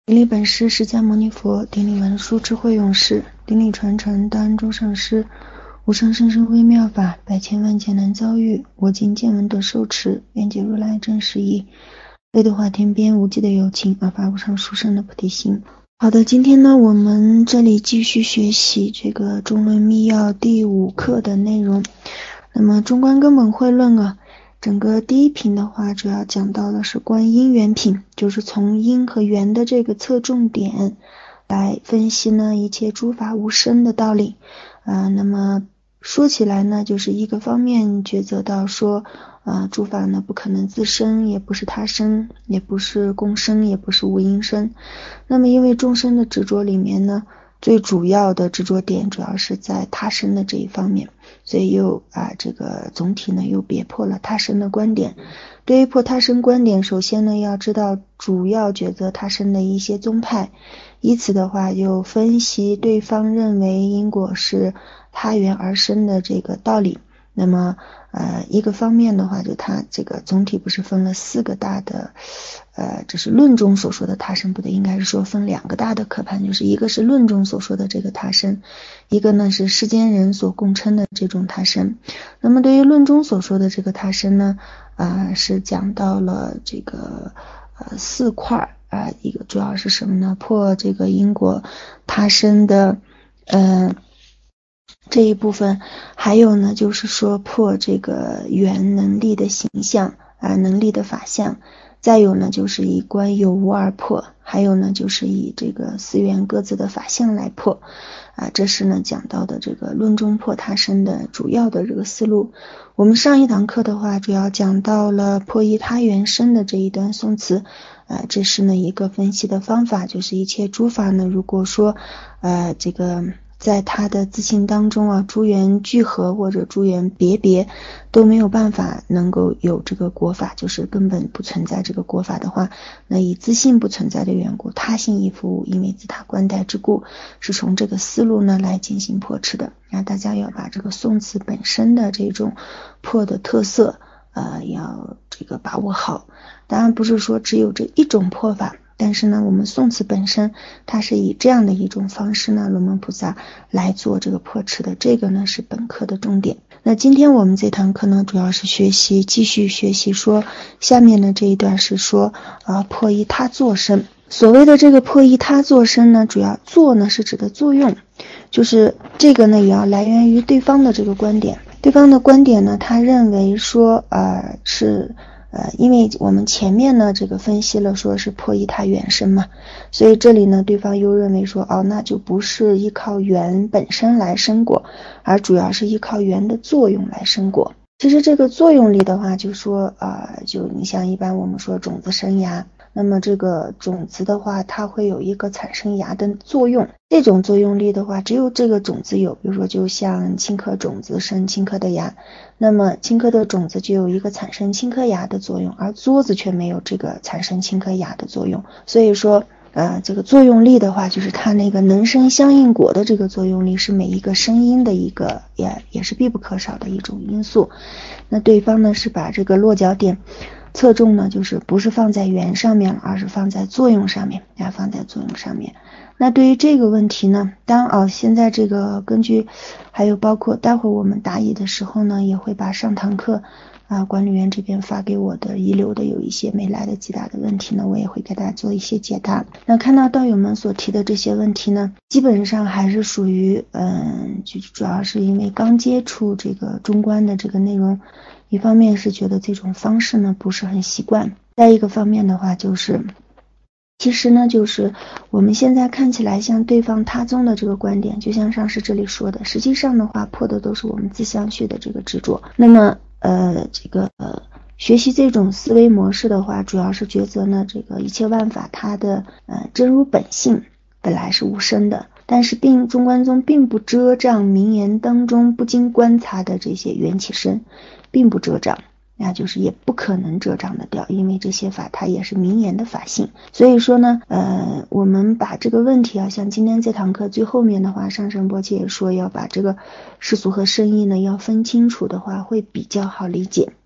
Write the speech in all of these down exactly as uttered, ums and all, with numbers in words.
顶礼本师释迦牟尼佛，顶礼文殊智慧勇士，顶礼传承大恩众上师，无上甚深微妙法，百千万劫难遭遇，我今见闻得受持，愿解如来真实义，悲得化天边无际的有情，而发无上殊胜的菩提心。好的，今天呢，我们这里继续学习这个中论密要第五课的内容。那么中观根本慧论啊，整个第一品的话，主要讲到的是观因缘品，就是从因和缘的这个侧重点来分析呢一切诸法无生的道理。呃，那么说起来呢，就是一个方面抉择到说，呃，诸法呢不可能自生，也不是他生，也不是共生，也不是无因生。那么因为众生的执着里面呢，最主要的执着点主要是在他生的这一方面，所以又啊这个总体呢又别破了他生的观点。对于破他生观点，首先呢要知道主要抉择他生的一些宗派，以此的话又分析对方认为因果是他缘而生的这个道理。那么呃一个方面的话，就它这个总体不是分了四个大的呃这是论中所说的他生，不对，应该是说分两个大的科判，就是一个是论中所说的这个他生，一个呢是世间人所共称的这种他生。那么对于论中所说的这个他生呢，啊、呃、是讲到了这个呃四块啊、呃，一个主要是什么呢？破这个因果他生的呃这一部分，还有呢就是说破这个缘能力的形象啊、呃，能力的法相，再有呢就是以观有无而破，还有呢就是以这个四缘各自的法相来破啊，这是呢讲到的这个论中破他生的主要的这个思路。我们上一堂课的话主要讲到了破依他缘生的这一段颂词啊，这是呢一个分析的方法，就是一切诸法呢如果说呃这个在他的自性当中啊，诸缘聚合或者诸缘别别都没有办法能够有这个果法，就是根本不存在这个果法的话，那以自性不存在的缘故，他性亦复无，因为自他观待之故，是从这个思路呢来进行破斥的。那大家要把这个宋词本身的这种破的特色呃要这个把握好。当然不是说只有这一种破法，但是呢我们宋词本身它是以这样的一种方式呢，龙门菩萨来做这个破斥的，这个呢是本课的重点。那今天我们这堂课呢主要是学习继续学习说下面的这一段是说啊、呃、破依他作生。所谓的这个破依他作生呢，主要作呢是指的作用，就是这个呢也要来源于对方的这个观点。对方的观点呢，他认为说呃是呃，因为我们前面呢这个分析了说是破依他缘生嘛，所以这里呢对方又认为说哦，那就不是依靠缘本身来生果，而主要是依靠缘的作用来生果。其实这个作用力的话，就说呃，就你像一般我们说种子生芽，那么这个种子的话它会有一个产生芽的作用，这种作用力的话只有这个种子有，比如说就像青稞种子生青稞的芽，那么青稞的种子就有一个产生青稞芽的作用，而作子却没有这个产生青稞芽的作用。所以说呃，这个作用力的话，就是它那个能生相应果的这个作用力是每一个声音的一个也也是必不可少的一种因素。那对方呢是把这个落脚点侧重呢，就是不是放在缘上面了，而是放在作用上面，啊，放在作用上面。那对于这个问题呢，当哦，现在这个根据还有包括待会我们答疑的时候呢，也会把上堂课啊管理员这边发给我的遗留的有一些没来得及答的问题呢，我也会给大家做一些解答。那看到道友们所提的这些问题呢，基本上还是属于嗯，就主要是因为刚接触这个中观的这个内容，一方面是觉得这种方式呢不是很习惯，再一个方面的话就是其实呢就是我们现在看起来像对方他宗的这个观点，就像上师这里说的，实际上的话破的都是我们自相续的这个执着。那么呃这个呃学习这种思维模式的话，主要是抉择呢这个一切万法它的呃真如本性本来是无生的，但是并中观宗并不遮障名言当中不经观察的这些缘起身，并不遮障，那就是也不可能遮障的掉，因为这些法它也是名言的法性。所以说呢呃，我们把这个问题啊，像今天这堂课最后面的话，上圣波切也说要把这个世俗和圣意呢要分清楚的话会比较好理解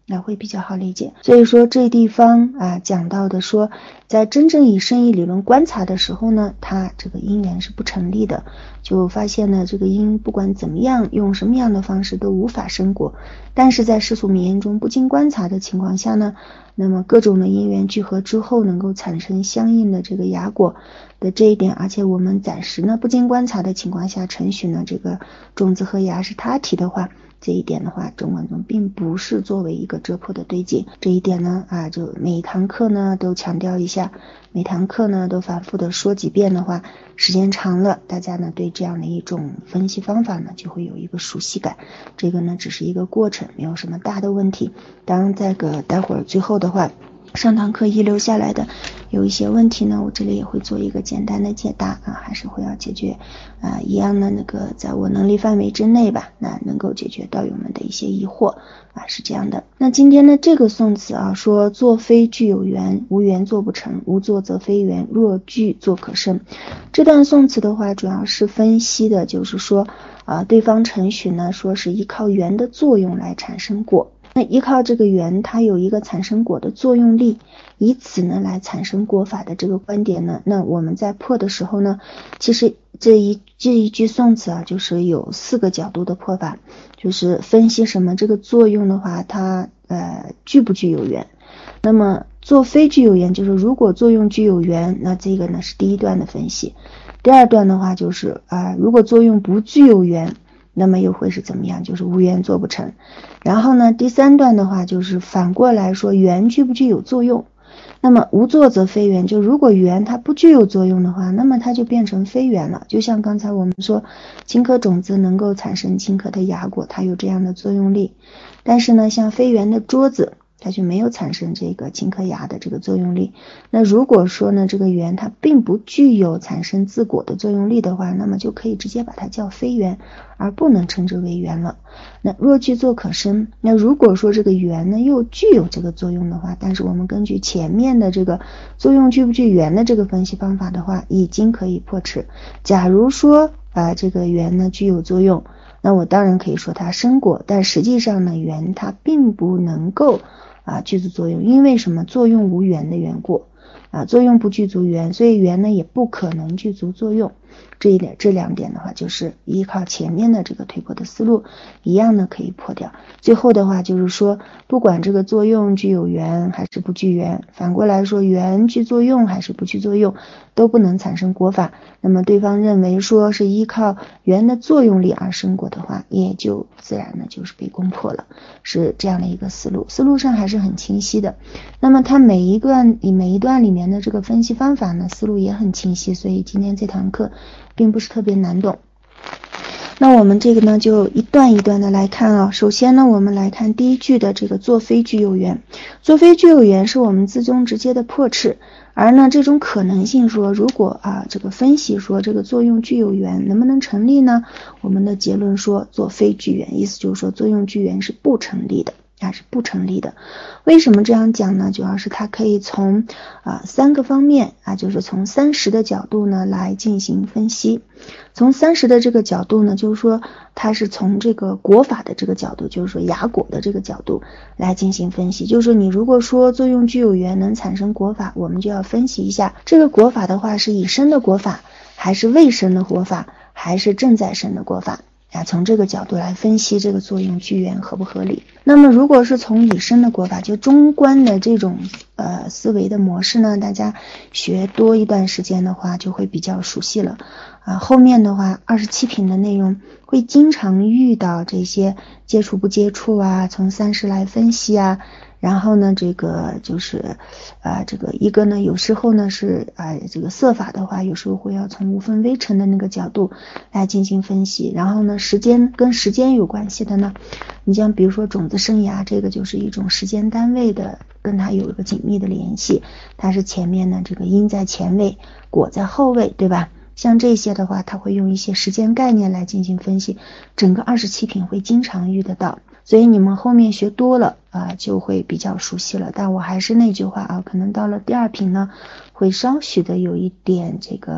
那会比较好理解。所以说这地方啊讲到的说，在真正以生意理论观察的时候呢，它这个因缘是不成立的，就发现呢这个因不管怎么样用什么样的方式都无法生果。但是在世俗名言中不经观察的情况下呢，那么各种的因缘聚合之后能够产生相应的这个芽果的这一点，而且我们暂时呢不经观察的情况下承许呢这个种子和芽是他体的话，这一点的话中文中并不是作为一个遮破的对境。这一点呢啊，就每一堂课呢都强调一下，每堂课呢都反复的说几遍的话，时间长了大家呢对这样的一种分析方法呢就会有一个熟悉感。这个呢只是一个过程，没有什么大的问题。当然这个待会儿最后的话，上堂课遗留下来的有一些问题呢，我这里也会做一个简单的解答啊，还是会要解决啊，一样的那个在我能力范围之内吧，那能够解决道友们的一些疑惑啊，是这样的。那今天的这个宋词啊，说作非具有缘，无缘作不成，无作则非缘，若具作可生。这段宋词的话主要是分析的就是说啊，对方承许呢说是依靠缘的作用来产生果，那依靠这个缘它有一个产生果的作用力，以此呢来产生果法的这个观点呢，那我们在破的时候呢，其实这一这一句宋词啊就是有四个角度的破法，就是分析什么这个作用的话它呃具不具有缘。那么作非具有缘就是如果作用具有缘，那这个呢是第一段的分析。第二段的话就是啊、呃，如果作用不具有缘，那么又会是怎么样，就是无缘做不成。然后呢第三段的话就是反过来说缘具不具有作用，那么无作则非缘，就如果缘它不具有作用的话，那么它就变成非缘了。就像刚才我们说青稞种子能够产生青稞的芽果，它有这样的作用力，但是呢像非缘的桌子它就没有产生这个青稞芽的这个作用力。那如果说呢这个缘它并不具有产生自果的作用力的话，那么就可以直接把它叫非缘，而不能称之为缘了。那若具作可生，那如果说这个缘呢又具有这个作用的话，但是我们根据前面的这个作用具不具缘的这个分析方法的话，已经可以破斥。假如说啊、呃、这个缘呢具有作用，那我当然可以说它生果，但实际上呢缘它并不能够啊具足作用，因为什么？作用无缘的缘故啊，作用不具足缘，所以缘呢也不可能具足作用。这一点这两点的话就是依靠前面的这个推破的思路一样呢可以破掉。最后的话就是说不管这个作用具有缘还是不具缘，反过来说缘具作用还是不具作用都不能产生果法，那么对方认为说是依靠缘的作用力而生果的话，也就自然呢就是被攻破了，是这样的一个思路，思路上还是很清晰的。那么它每一段每一段里面的这个分析方法呢思路也很清晰，所以今天这堂课并不是特别难懂。那我们这个呢就一段一段的来看啊。首先呢我们来看第一句的这个作非具有缘，作非具有缘是我们字中直接的破斥，而呢这种可能性说如果啊这个分析说这个作用具有缘能不能成立呢，我们的结论说作非具缘，意思就是说作用具缘是不成立的啊，是不成立的。为什么这样讲呢？主要是它可以从啊三个方面啊，就是从三十的角度呢来进行分析。从三十的这个角度呢，就是说它是从这个果法的这个角度，就是说芽果的这个角度来进行分析。就是说你如果说作用具有缘能产生果法，我们就要分析一下这个果法的话是已生的果法，还是未生的果法，还是正在生的果法啊，从这个角度来分析这个作用具缘合不合理。那么如果是从已生的果法，就中观的这种呃思维的模式呢，大家学多一段时间的话就会比较熟悉了啊。后面的话二十七品的内容会经常遇到这些接触不接触啊，从三十来分析啊，然后呢这个就是啊这个一个呢有时候呢是啊这个色法的话，有时候会要从无分微尘的那个角度来进行分析。然后呢时间跟时间有关系的呢，你像比如说种子生芽，这个就是一种时间单位的，跟它有一个紧密的联系，它是前面呢这个因在前位，果在后位，对吧？像这些的话，它会用一些时间概念来进行分析，整个二十七品会经常遇得到，所以你们后面学多了啊、呃，就会比较熟悉了。但我还是那句话啊，可能到了第二品呢，会稍许的有一点这个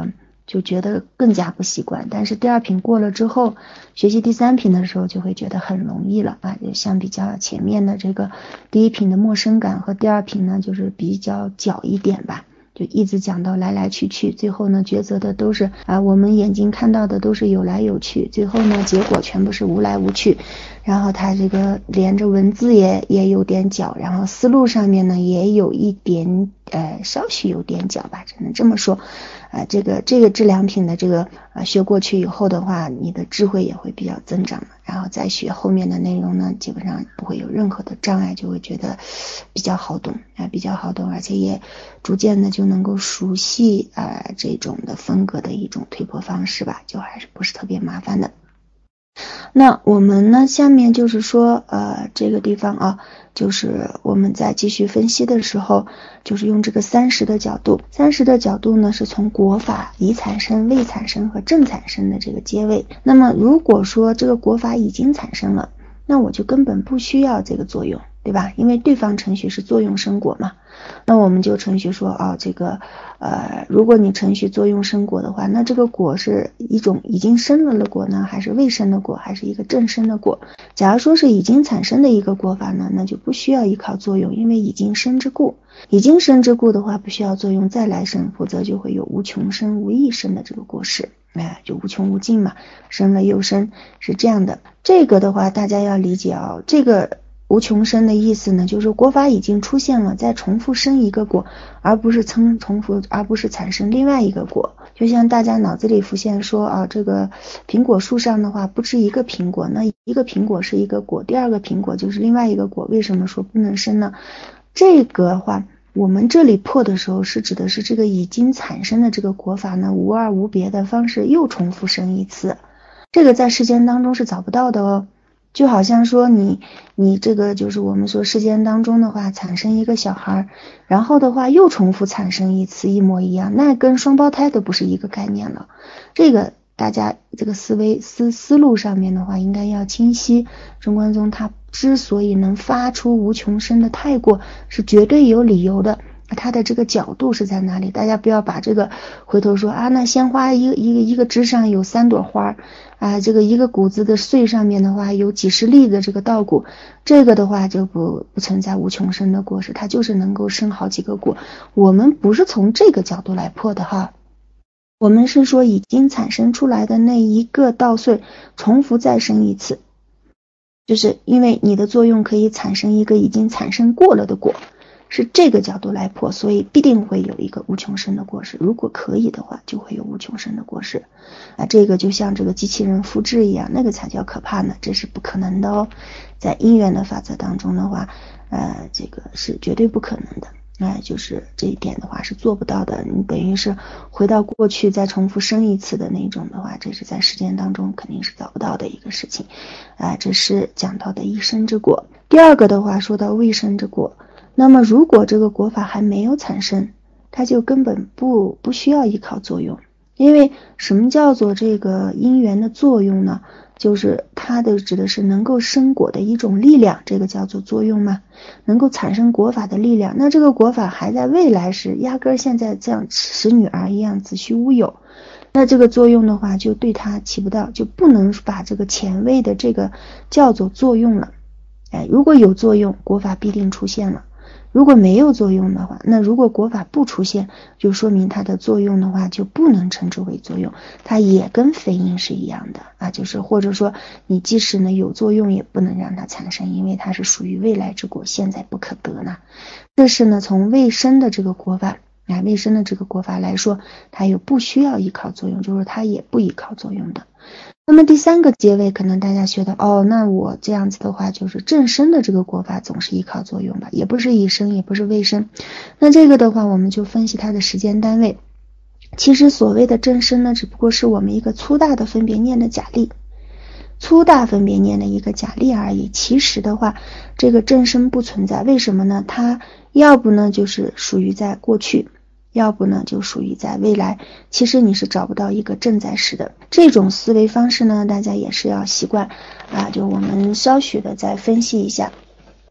就觉得更加不习惯。但是第二品过了之后，学习第三品的时候就会觉得很容易了啊。就相比较前面的这个第一品的陌生感和第二品呢，就是比较矫一点吧。就一直讲到来来去去，最后呢抉择的都是啊，我们眼睛看到的都是有来有去，最后呢结果全部是无来无去。然后他这个连着文字也也有点矫，然后思路上面呢也有一点呃稍许有点矫吧，只能这么说。啊、呃，这个这个这两品的这个呃学过去以后的话，你的智慧也会比较增长，然后再学后面的内容呢，基本上不会有任何的障碍，就会觉得比较好懂啊、呃，比较好懂，而且也逐渐的就能够熟悉啊、呃、这种的风格的一种推破方式吧，就还是不是特别麻烦的。那我们呢，下面就是说呃这个地方啊，就是我们在继续分析的时候，就是用这个三十的角度，三十的角度呢是从国法已产生、未产生和正产生的这个阶位。那么如果说这个国法已经产生了，那我就根本不需要这个作用，对吧？因为对方程序是作用生果嘛，那我们就程序说啊，这个呃，如果你程序作用生果的话，那这个果是一种已经生了的果呢，还是未生的果，还是一个正生的果？假如说是已经产生的一个果法呢，那就不需要依靠作用，因为已经生之故。已经生之故的话，不需要作用再来生，否则就会有无穷生无异生的这个果实，哎，就无穷无尽嘛，生了又生，是这样的。这个的话大家要理解啊，这个无穷生的意思呢，就是果法已经出现了，再重复生一个果，而不是重重复，而不是产生另外一个果。就像大家脑子里浮现说啊，这个苹果树上的话不止一个苹果，那一个苹果是一个果，第二个苹果就是另外一个果，为什么说不能生呢？这个话我们这里破的时候是指的是这个已经产生的这个果法呢，无二无别的方式又重复生一次，这个在世间当中是找不到的哦。就好像说你你这个就是我们说世间当中的话产生一个小孩，然后的话又重复产生一次一模一样，那跟双胞胎都不是一个概念了。这个大家这个思维思思路上面的话应该要清晰。中观宗他之所以能发出无穷生的太过，是绝对有理由的，它的这个角度是在哪里？大家不要把这个回头说啊，那鲜花一个一个一个枝上有三朵花啊，这个一个谷子的穗上面的话有几十粒的这个稻谷，这个的话就不不存在无穷生的果实，它就是能够生好几个果。我们不是从这个角度来破的哈，我们是说已经产生出来的那一个稻穗重复再生一次，就是因为你的作用可以产生一个已经产生过了的果，是这个角度来破，所以必定会有一个无穷生的果实，如果可以的话就会有无穷生的果实啊，这个就像这个机器人复制一样，那个才叫可怕呢，这是不可能的哦。在因缘的法则当中的话呃，这个是绝对不可能的，哎，就是这一点的话是做不到的，你等于是回到过去再重复生一次的那种的话，这是在实践当中肯定是找不到的一个事情啊、呃，这是讲到的一生之果。第二个的话说到未生之果，那么如果这个果法还没有产生，它就根本不不需要依靠作用。因为什么叫做这个因缘的作用呢？就是它的指的是能够生果的一种力量，这个叫做作用嘛，能够产生果法的力量。那这个果法还在未来时，压根儿现在这样使女儿一样子虚乌有，那这个作用的话就对它起不到，就不能把这个前位的这个叫做作用了。哎，如果有作用，果法必定出现了。如果没有作用的话，那如果果法不出现，就说明它的作用的话就不能称之为作用，它也跟非因是一样的啊，就是或者说你即使呢有作用也不能让它产生，因为它是属于未来之果，现在不可得呢。这是呢从未生的这个果法啊，未生的这个果法来说，它有不需要依靠作用，就是它也不依靠作用的。那么第三个结位可能大家觉得哦，那我这样子的话就是正生的这个果法总是依靠作用吧，也不是已生也不是未生。那这个的话我们就分析它的时间单位，其实所谓的正生呢只不过是我们一个粗大的分别念的假例，粗大分别念的一个假例而已。其实的话这个正生不存在，为什么呢？它要不呢就是属于在过去，要不呢就属于在未来，其实你是找不到一个正在时的。这种思维方式呢大家也是要习惯啊，就我们稍许的再分析一下。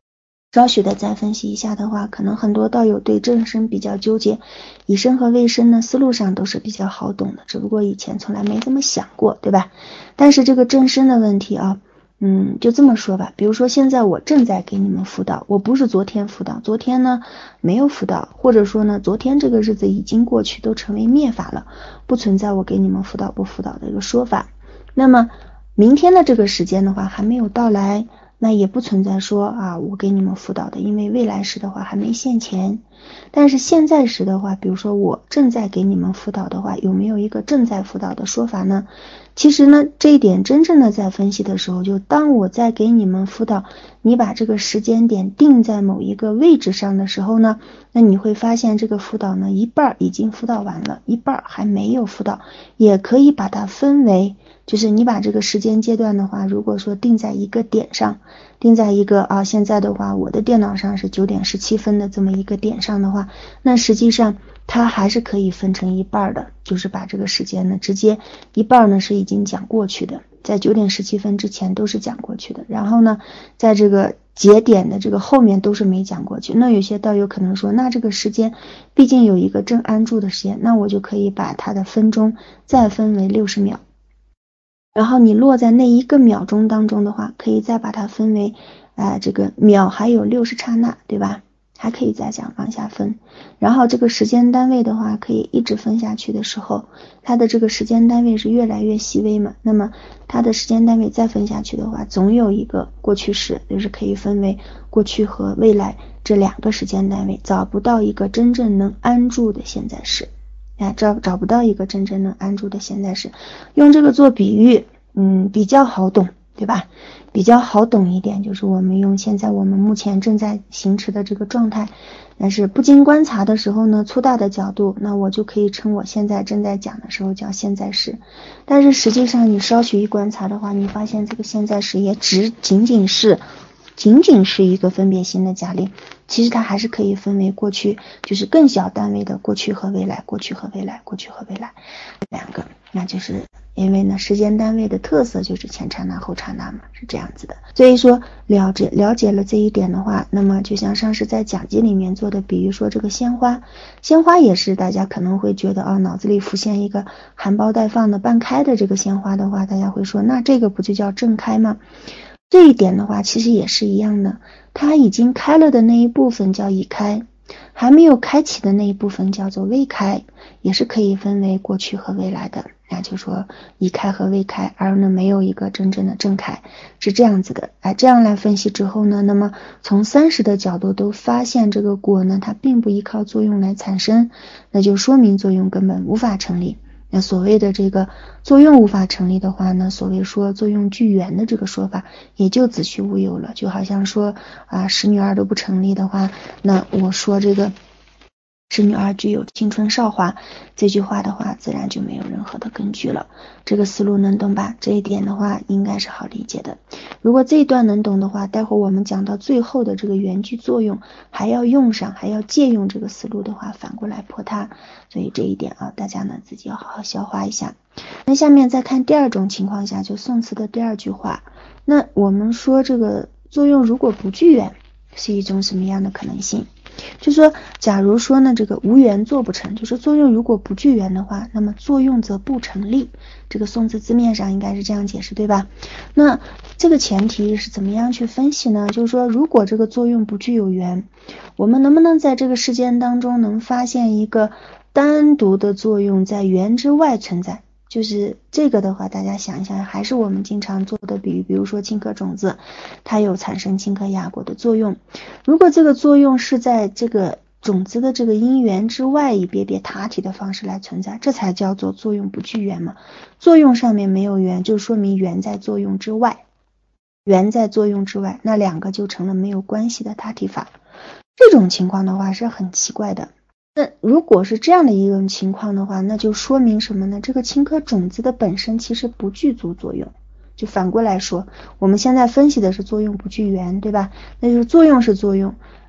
稍许的再分析一下的话，可能很多道友对正身比较纠结，乙申和未申呢思路上都是比较好懂的，只不过以前从来没这么想过，对吧？但是这个正身的问题啊，嗯，就这么说吧，比如说现在我正在给你们辅导，我不是昨天辅导，昨天呢没有辅导，或者说呢昨天这个日子已经过去，都成为灭法了，不存在我给你们辅导不辅导的一个说法。那么明天的这个时间的话还没有到来，那也不存在说啊我给你们辅导的，因为未来时的话还没现前。但是现在时的话，比如说我正在给你们辅导的话，有没有一个正在辅导的说法呢？其实呢这一点真正的在分析的时候，就当我在给你们辅导，你把这个时间点定在某一个位置上的时候呢，那你会发现这个辅导呢一半已经辅导完了，一半还没有辅导，也可以把它分为，就是你把这个时间阶段的话，如果说定在一个点上，定在一个啊，现在的话我的电脑上是九点十七分的这么一个点上的话，那实际上它还是可以分成一半的，就是把这个时间呢直接一半呢是已经讲过去的，在九点十七分之前都是讲过去的，然后呢在这个节点的这个后面都是没讲过去。那有些道友可能说，那这个时间毕竟有一个正安住的时间，那我就可以把它的分钟再分为六十秒，然后你落在那一个秒钟当中的话，可以再把它分为呃这个秒还有六十刹那，对吧？还可以再讲往下分，然后这个时间单位的话可以一直分下去的时候，它的这个时间单位是越来越细微嘛，那么它的时间单位再分下去的话，总有一个过去时，就是可以分为过去和未来这两个时间单位，找不到一个真正能安住的现在时，啊，找找不到一个真正能安住的现在时，用这个做比喻，嗯，比较好懂，对吧？比较好懂一点，就是我们用现在我们目前正在行持的这个状态，但是不经观察的时候呢，粗大的角度，那我就可以称我现在正在讲的时候叫现在时，但是实际上你稍许一观察的话，你发现这个现在时也只仅仅是仅仅是一个分别心的假令，其实它还是可以分为过去，就是更小单位的过去和未来，过去和未来，过去和未来两个，那就是因为呢时间单位的特色就是前刹那后刹那嘛，是这样子的。所以说了解了解了这一点的话，那么就像上次在讲记里面做的比喻说，这个鲜花鲜花也是大家可能会觉得啊，脑子里浮现一个含苞待放的半开的这个鲜花的话，大家会说那这个不就叫正开吗？这一点的话其实也是一样的，它已经开了的那一部分叫已开，还没有开启的那一部分叫做未开，也是可以分为过去和未来的，那就说已开和未开，而呢没有一个真正的正开，是这样子的。哎，这样来分析之后呢，那么从三十的角度都发现这个果呢它并不依靠作用来产生，那就说明作用根本无法成立。那所谓的这个作用无法成立的话呢，所谓说作用具缘的这个说法也就子虚乌有了，就好像说啊十女二都不成立的话，那我说这个使女儿具有青春少华这句话的话，自然就没有任何的根据了。这个思路能懂吧？这一点的话应该是好理解的。如果这一段能懂的话，待会我们讲到最后的这个缘具作用还要用上，还要借用这个思路的话，反过来破它。所以这一点啊，大家呢自己要好好消化一下。那下面再看第二种情况下，就宋词的第二句话。那我们说这个作用如果不具缘，是一种什么样的可能性？就说假如说呢这个无缘做不成，就是作用如果不具缘的话，那么作用则不成立，这个宋词字面上应该是这样解释，对吧？那这个前提是怎么样去分析呢？就是说如果这个作用不具有缘，我们能不能在这个事件当中能发现一个单独的作用在缘之外存在？就是这个的话，大家想一想，还是我们经常做的比喻，比如说青稞种子，它有产生青稞雅果的作用。如果这个作用是在这个种子的这个因缘之外，以别别他体的方式来存在，这才叫做作用不具缘嘛。作用上面没有缘，就说明缘在作用之外，缘在作用之外，那两个就成了没有关系的他体法。这种情况的话是很奇怪的。那如果是这样的一种情况的话，那就说明什么呢？这个青稞种子的本身其实不具足作用。就反过来说，我们现在分析的是作用不具缘，对吧？那就是作用是作用，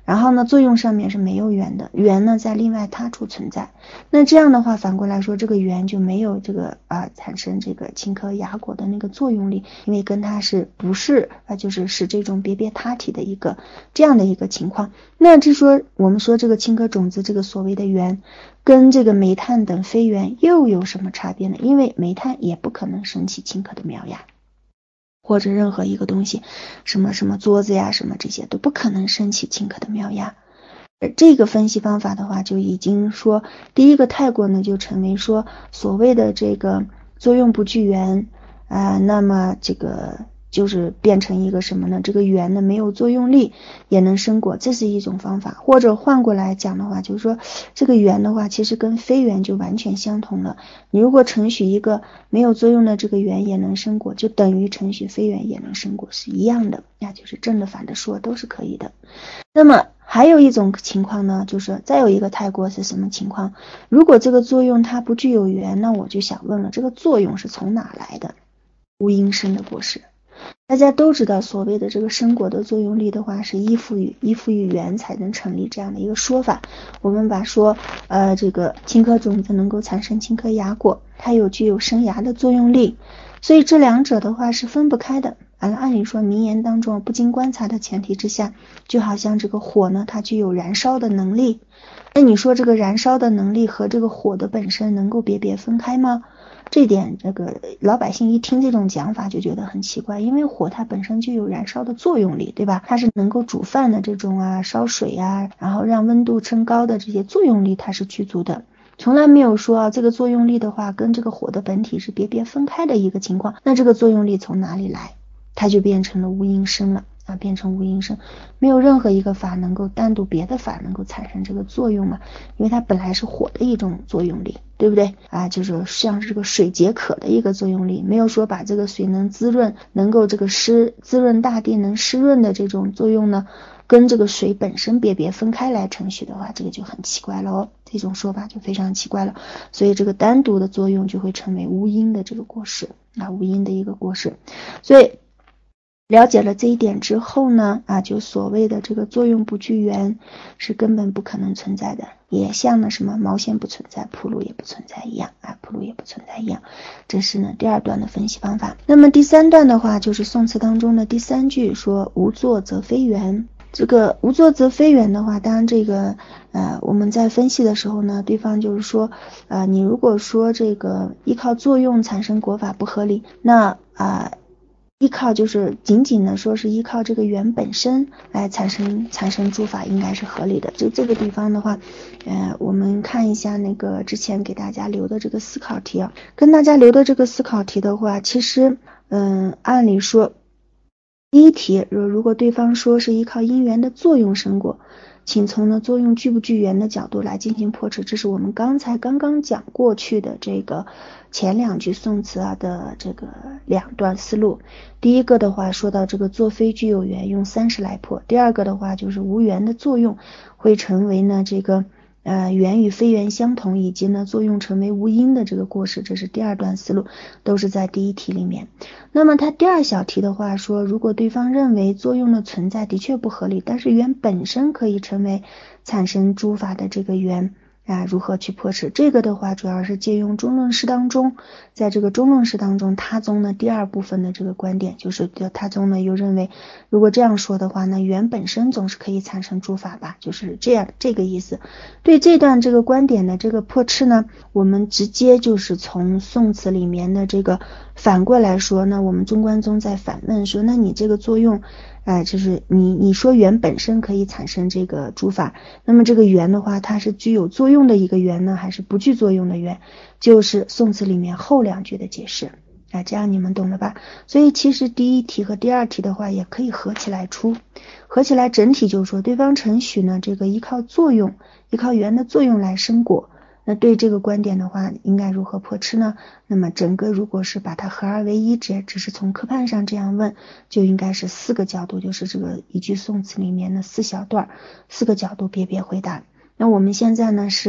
然后呢作用上面是没有缘的，缘呢在另外他处存在。那这样的话反过来说，这个缘就没有这个啊、呃、产生这个青稞雅果的那个作用力，因为跟它是不是啊、呃、就是是这种别别他体的一个这样的一个情况。那这说我们说这个青稞种子这个所谓的缘跟这个煤炭等非缘又有什么差别呢？因为煤炭也不可能生起青稞的苗芽，或者任何一个东西，什么什么桌子呀，什么这些都不可能生起青稞的苗芽。这个分析方法的话，就已经说第一个太过呢，就成为说所谓的这个作用不具缘啊、呃，那么这个就是变成一个什么呢？这个缘呢没有作用力也能生果，这是一种方法。或者换过来讲的话，就是说这个缘的话，其实跟非缘就完全相同了。你如果承许一个没有作用的这个缘也能生果，就等于承许非缘也能生果是一样的，那就是正的反的说都是可以的。那么还有一种情况呢，就是再有一个太过是什么情况？如果这个作用它不具有缘，那我就想问了，这个作用是从哪来的？无因生的果实。大家都知道，所谓的这个生果的作用力的话，是依附于依附于缘才能成立这样的一个说法。我们把说，呃，这个青稞种子能够产生青稞雅果，它有具有生芽的作用力，所以这两者的话是分不开的。按按理说，名言当中不经观察的前提之下，就好像这个火呢，它具有燃烧的能力。那你说这个燃烧的能力和这个火的本身能够别别分开吗？这点这个老百姓一听这种讲法就觉得很奇怪，因为火它本身就有燃烧的作用力，对吧？它是能够煮饭的这种啊，烧水啊，然后让温度升高的这些作用力它是具足的，从来没有说啊这个作用力的话跟这个火的本体是别别分开的一个情况。那这个作用力从哪里来？它就变成了无因生了啊，变成无因生，没有任何一个法能够单独别的法能够产生这个作用嘛，因为它本来是火的一种作用力，对不对啊？就是像是这个水解渴的一个作用力，没有说把这个水能滋润，能够这个湿滋润大地能湿润的这种作用呢，跟这个水本身别别分开来程序的话，这个就很奇怪了哦，这种说法就非常奇怪了。所以这个单独的作用就会成为无因的这个果实啊，无因的一个果实。所以了解了这一点之后呢，啊，就所谓的这个作用不具缘是根本不可能存在的，也像呢什么毛线不存在，铺路也不存在一样啊，铺路也不存在一样。这是呢第二段的分析方法。那么第三段的话，就是宋词当中的第三句说无作则非缘。这个无作则非缘的话，当然这个呃我们在分析的时候呢，对方就是说呃你如果说这个依靠作用产生果法不合理，那啊。呃依靠就是仅仅的说是依靠这个缘本身来产生产生诸法应该是合理的。就这个地方的话呃，我们看一下那个之前给大家留的这个思考题啊，跟大家留的这个思考题的话，其实嗯，按理说第一题如果对方说是依靠因缘的作用生果，请从呢作用具不具缘的角度来进行破斥，这是我们刚才刚刚讲过去的这个前两句宋词啊的这个两段思路。第一个的话说到这个作非具有缘，用三十来破；第二个的话就是无缘的作用会成为呢这个呃缘与非缘相同，以及呢作用成为无因的这个过失，这是第二段思路，都是在第一题里面。那么它第二小题的话说，如果对方认为作用的存在的确不合理，但是缘本身可以成为产生诸法的这个缘啊，如何去破斥？这个的话主要是借用中论释当中，在这个中论释当中他宗的第二部分的这个观点，就是他宗呢又认为如果这样说的话呢，缘本身总是可以产生诸法吧，就是这样这个意思。对这段这个观点的这个破斥呢，我们直接就是从宋词里面的这个反过来说，那我们中观宗在反问说，那你这个作用哎，就是你你说缘本身可以产生这个诸法，那么这个缘的话，它是具有作用的一个缘呢，还是不具作用的缘？就是宋词里面后两句的解释。哎，这样你们懂了吧？所以其实第一题和第二题的话，也可以合起来出，合起来整体就是说，对方承许呢，这个依靠作用，依靠缘的作用来生果。那对这个观点的话，应该如何破斥呢？那么整个如果是把它合二为一，只只是从科判上这样问，就应该是四个角度，就是这个一句宋词里面的四小段，四个角度别别回答。那我们现在呢是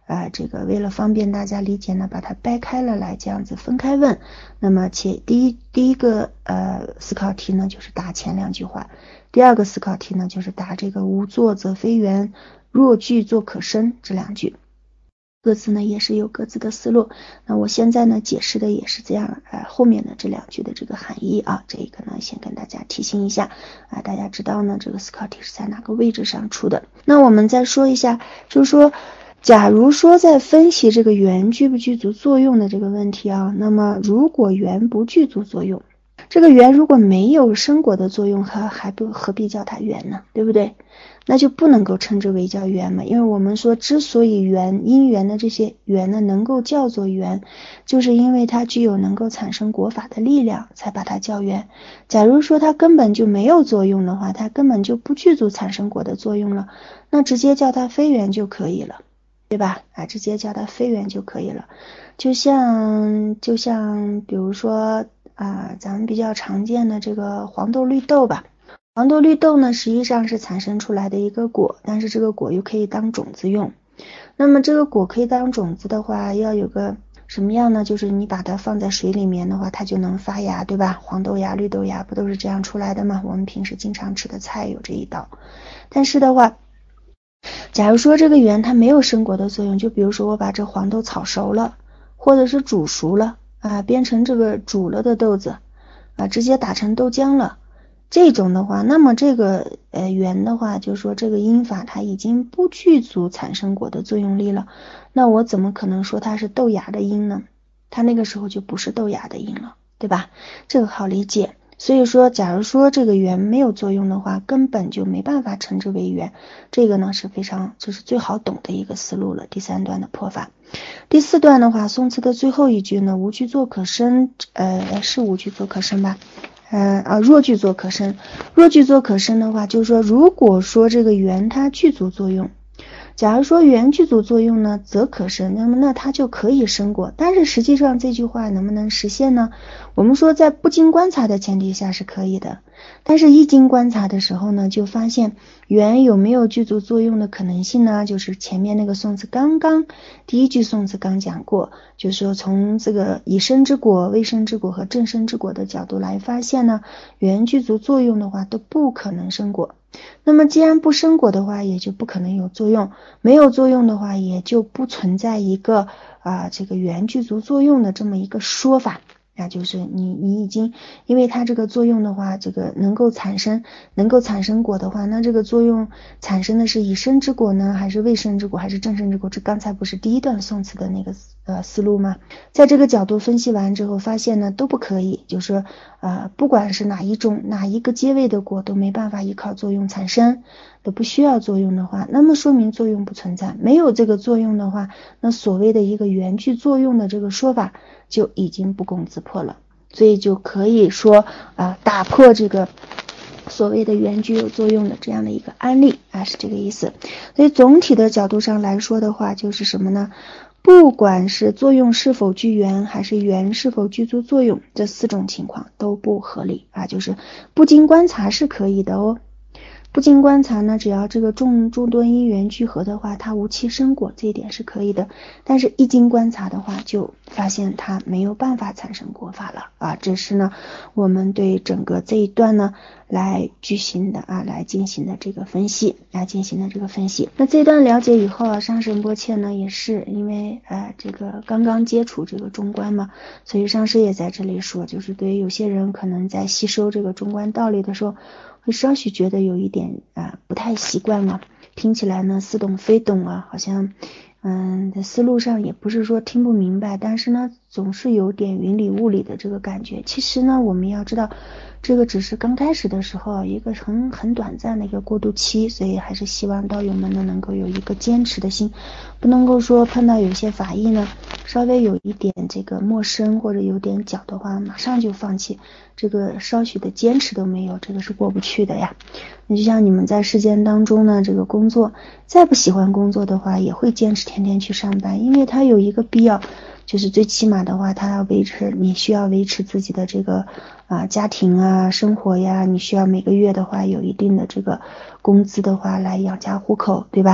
呃，这个为了方便大家理解呢，把它掰开了来这样子分开问。那么且第一第一个呃思考题呢，就是答前两句话，第二个思考题呢，就是答这个无作则非圆，若句作可生这两句。各自呢也是有各自的思路，那我现在呢解释的也是这样，呃，后面的这两句的这个含义啊，这个呢先跟大家提醒一下啊，大家知道呢这个思考题是在哪个位置上出的。那我们再说一下，就是说，假如说在分析这个圆具不具足作用的这个问题啊，那么如果圆不具足作用，这个圆如果没有生果的作用，还还不何必叫它圆呢？对不对？那就不能够称之为叫圆嘛，因为我们说之所以圆因缘的这些缘呢能够叫做圆，就是因为它具有能够产生果法的力量，才把它叫圆。假如说它根本就没有作用的话，它根本就不具足产生果的作用了，那直接叫它非圆就可以了，对吧？啊，直接叫它非圆就可以了。就像就像比如说啊，咱们比较常见的这个黄豆绿豆吧。黄豆绿豆呢实际上是产生出来的一个果，但是这个果又可以当种子用。那么这个果可以当种子的话，要有个什么样呢？就是你把它放在水里面的话，它就能发芽，对吧？黄豆芽、绿豆芽不都是这样出来的吗？我们平时经常吃的菜有这一道。但是的话，假如说这个圆它没有生果的作用，就比如说我把这黄豆炒熟了，或者是煮熟了啊，变成这个煮了的豆子啊，直接打成豆浆了。这种的话，那么这个呃圆的话，就是说这个因法它已经不具足产生果的作用力了，那我怎么可能说它是豆芽的因呢？它那个时候就不是豆芽的因了，对吧？这个好理解。所以说，假如说这个圆没有作用的话，根本就没办法称之为圆。这个呢是非常就是最好懂的一个思路了。第三段的破法。第四段的话，宋词的最后一句呢，无具作可生，呃，是无具作可生吧？呃啊，若具作可生，若具作可生的话，就是说，如果说这个圆它具足作用，假如说圆具足作用呢，则可生，那么那它就可以生果。但是实际上这句话能不能实现呢？我们说在不经观察的前提下是可以的，但是一经观察的时候呢，就发现圆有没有具足作用的可能性呢？就是前面那个宋词刚刚第一句宋词刚讲过，就是说从这个以生之果、未生之果和正生之果的角度来发现呢，圆具足作用的话都不可能生果。那么既然不生果的话，也就不可能有作用，没有作用的话，也就不存在一个啊、呃、这个圆具足作用的这么一个说法。那就是你你已经因为它这个作用的话，这个能够产生能够产生果的话，那这个作用产生的是以生之果呢，还是未生之果，还是正生之果？这刚才不是第一段宋词的那个呃思路吗？在这个角度分析完之后，发现呢都不可以，就是说呃不管是哪一种哪一个阶位的果都没办法依靠作用产生，都不需要作用的话，那么说明作用不存在。没有这个作用的话，那所谓的一个圆具作用的这个说法就已经不攻自破了，所以就可以说啊、呃、打破这个所谓的圆具有作用的这样的一个案例啊，是这个意思。所以总体的角度上来说的话，就是什么呢？不管是作用是否具圆，还是圆是否具足作用，这四种情况都不合理啊，就是不经观察是可以的哦。不经观察呢，只要这个众众多因缘聚合的话，它无期生果，这一点是可以的。但是一经观察的话，就发现它没有办法产生果法了啊！这是呢，我们对整个这一段呢来举行的啊，来进行的这个分析，来进行的这个分析。那这一段了解以后啊，上师仁波切呢也是因为呃这个刚刚接触这个中观嘛，所以上师也在这里说，就是对于有些人可能在吸收这个中观道理的时候，会稍许觉得有一点啊、呃、不太习惯嘛，听起来呢似懂非懂啊，好像嗯在思路上也不是说听不明白，但是呢总是有点云里雾里的这个感觉。其实呢我们要知道，这个只是刚开始的时候一个很很短暂的一个过渡期，所以还是希望道友们呢能够有一个坚持的心，不能够说碰到有些法义呢稍微有一点这个陌生或者有点脚的话马上就放弃，这个稍许的坚持都没有，这个是过不去的呀。那就像你们在世间当中呢，这个工作再不喜欢工作的话，也会坚持天天去上班，因为它有一个必要，就是最起码的话，它要维持，你需要维持自己的这个啊家庭啊生活呀，你需要每个月的话有一定的这个工资的话来养家糊口，对吧？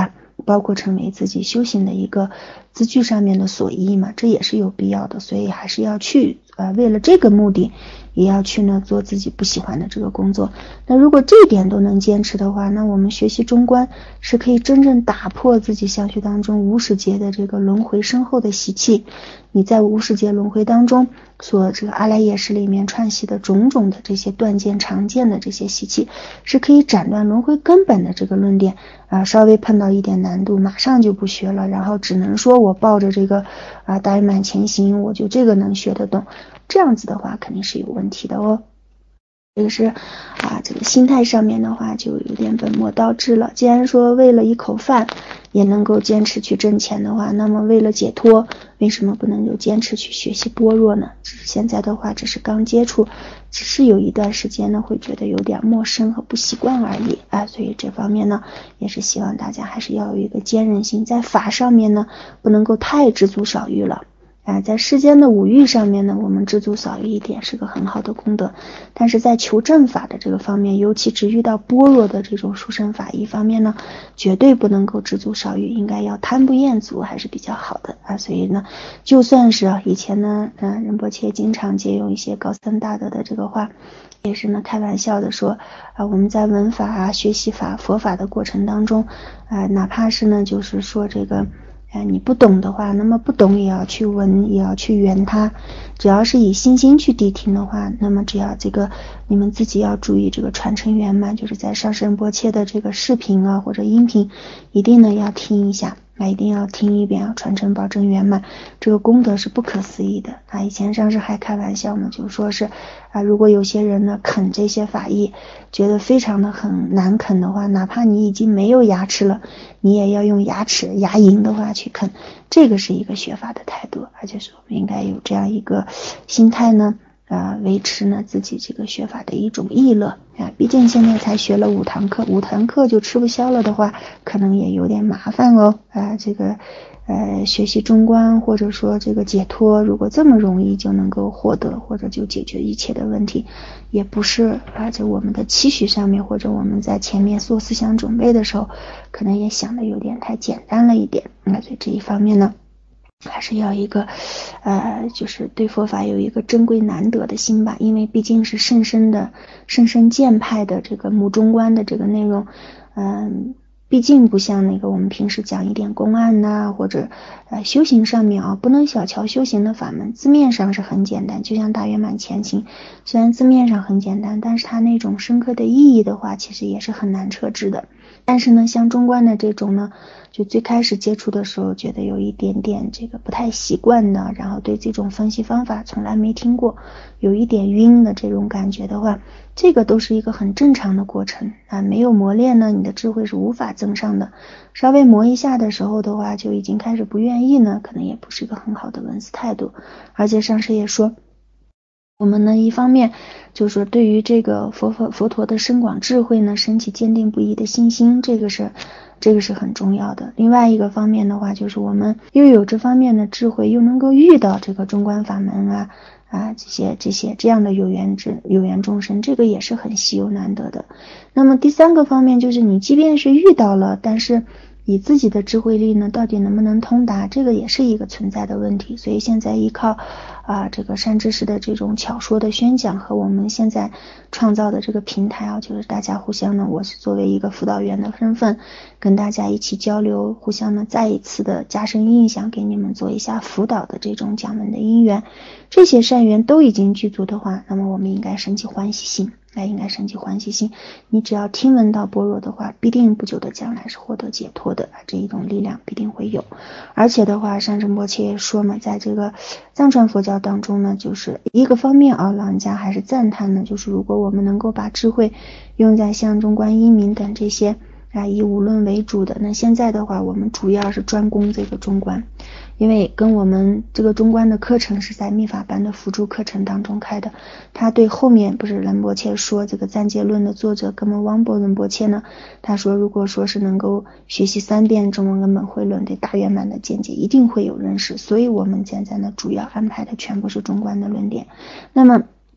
包括成为自己修行的一个资具上面的所依嘛，这也是有必要的，所以还是要去呃，为了这个目的也要去呢做自己不喜欢的这个工作。那如果这一点都能坚持的话，那我们学习中观是可以真正打破自己相续当中无始劫的这个轮回深厚的习气。你在无始劫轮回当中所这个阿赖耶识里面串习的种种的这些断见常见的这些习气，是可以斩断轮回根本的这个论点啊，稍微碰到一点难度马上就不学了，然后只能说我抱着这个啊大圆满前行，我就这个能学得懂，这样子的话肯定是有问题的哦。这个是啊，这个心态上面的话就有点本末倒置了。既然说为了一口饭也能够坚持去挣钱的话，那么为了解脱，为什么不能够坚持去学习般若呢？只是现在的话只是刚接触，只是有一段时间呢会觉得有点陌生和不习惯而已啊，所以这方面呢也是希望大家还是要有一个坚韧性，在法上面呢不能够太知足少欲了。啊，在世间的五欲上面呢，我们知足少欲一点是个很好的功德，但是在求正法的这个方面，尤其只遇到般若的这种殊胜法义方面呢，绝对不能够知足少欲，应该要贪不厌足还是比较好的啊。所以呢，就算是啊以前呢，嗯、呃，仁波切经常借用一些高僧大德的这个话，也是呢开玩笑的说啊，我们在闻法啊、学习法、佛法的过程当中，啊，哪怕是呢，就是说这个。哎，你不懂的话，那么不懂也要去闻，也要去圆它。只要是以心心去谛听的话，那么只要这个你们自己要注意这个传承圆满，就是在上师仁波切的这个视频啊或者音频，一定呢要听一下。那一定要听一遍啊，传承保证圆满，这个功德是不可思议的啊！以前上师还开玩笑呢，就说是啊，如果有些人呢啃这些法义，觉得非常的很难啃的话，哪怕你已经没有牙齿了，你也要用牙齿牙龈的话去啃，这个是一个学法的态度，而且是我们应该有这样一个心态呢。啊，维持呢自己这个学法的一种意乐啊，毕竟现在才学了五堂课，五堂课就吃不消了的话，可能也有点麻烦哦。啊，这个呃学习中观或者说这个解脱，如果这么容易就能够获得，或者就解决一切的问题，也不是啊，就我们的期许上面，或者我们在前面做思想准备的时候，可能也想的有点太简单了一点。那所以这一方面呢。还是要一个呃就是对佛法有一个珍贵难得的心吧，因为毕竟是甚深的甚深剑派的这个目中观的这个内容，嗯、呃、毕竟不像那个我们平时讲一点公案呐、啊、或者呃修行上面啊，不能小瞧修行的法门，字面上是很简单，就像大圆满前行，虽然字面上很简单，但是它那种深刻的意义的话其实也是很难测知的。但是呢像中观的这种呢，就最开始接触的时候觉得有一点点这个不太习惯的，然后对这种分析方法从来没听过，有一点晕的这种感觉的话，这个都是一个很正常的过程啊。没有磨练呢，你的智慧是无法增上的，稍微磨一下的时候的话就已经开始不愿意呢，可能也不是一个很好的闻思态度。而且上师也说我们呢一方面就是说对于这个佛佛佛陀的深广智慧呢升起坚定不移的信心，这个是这个是很重要的。另外一个方面的话，就是我们又有这方面的智慧，又能够遇到这个中观法门啊啊这些这些这样的有缘之有缘众生，这个也是很稀有难得的。那么第三个方面就是你即便是遇到了，但是以自己的智慧力呢，到底能不能通达，这个也是一个存在的问题。所以现在依靠啊这个善知识的这种巧说的宣讲和我们现在创造的这个平台啊，就是大家互相呢，我是作为一个辅导员的身份，跟大家一起交流，互相呢再一次的加深印象，给你们做一下辅导的这种讲文的因缘，这些善缘都已经具足的话，那么我们应该升起欢喜心。哎，应该升起欢喜心，你只要听闻到般若的话，必定不久的将来是获得解脱的，这一种力量必定会有。而且的话，上师仁波切也说嘛，在这个藏传佛教当中呢，就是一个方面啊，老人家还是赞叹呢，就是如果我们能够把智慧用在像中观一明等这些啊以五论为主的，那现在的话我们主要是专攻这个中观，因为跟我们这个中观的课程是在密法班的辅助课程当中开的，他对后面不是仁波切说这个暂借论的作者根本汪波仁波切呢，他说如果说是能够学习三遍中文根本慧论对大圆满的见解一定会有认识，所以我们现在呢主要安排的全部是中观的论点。那么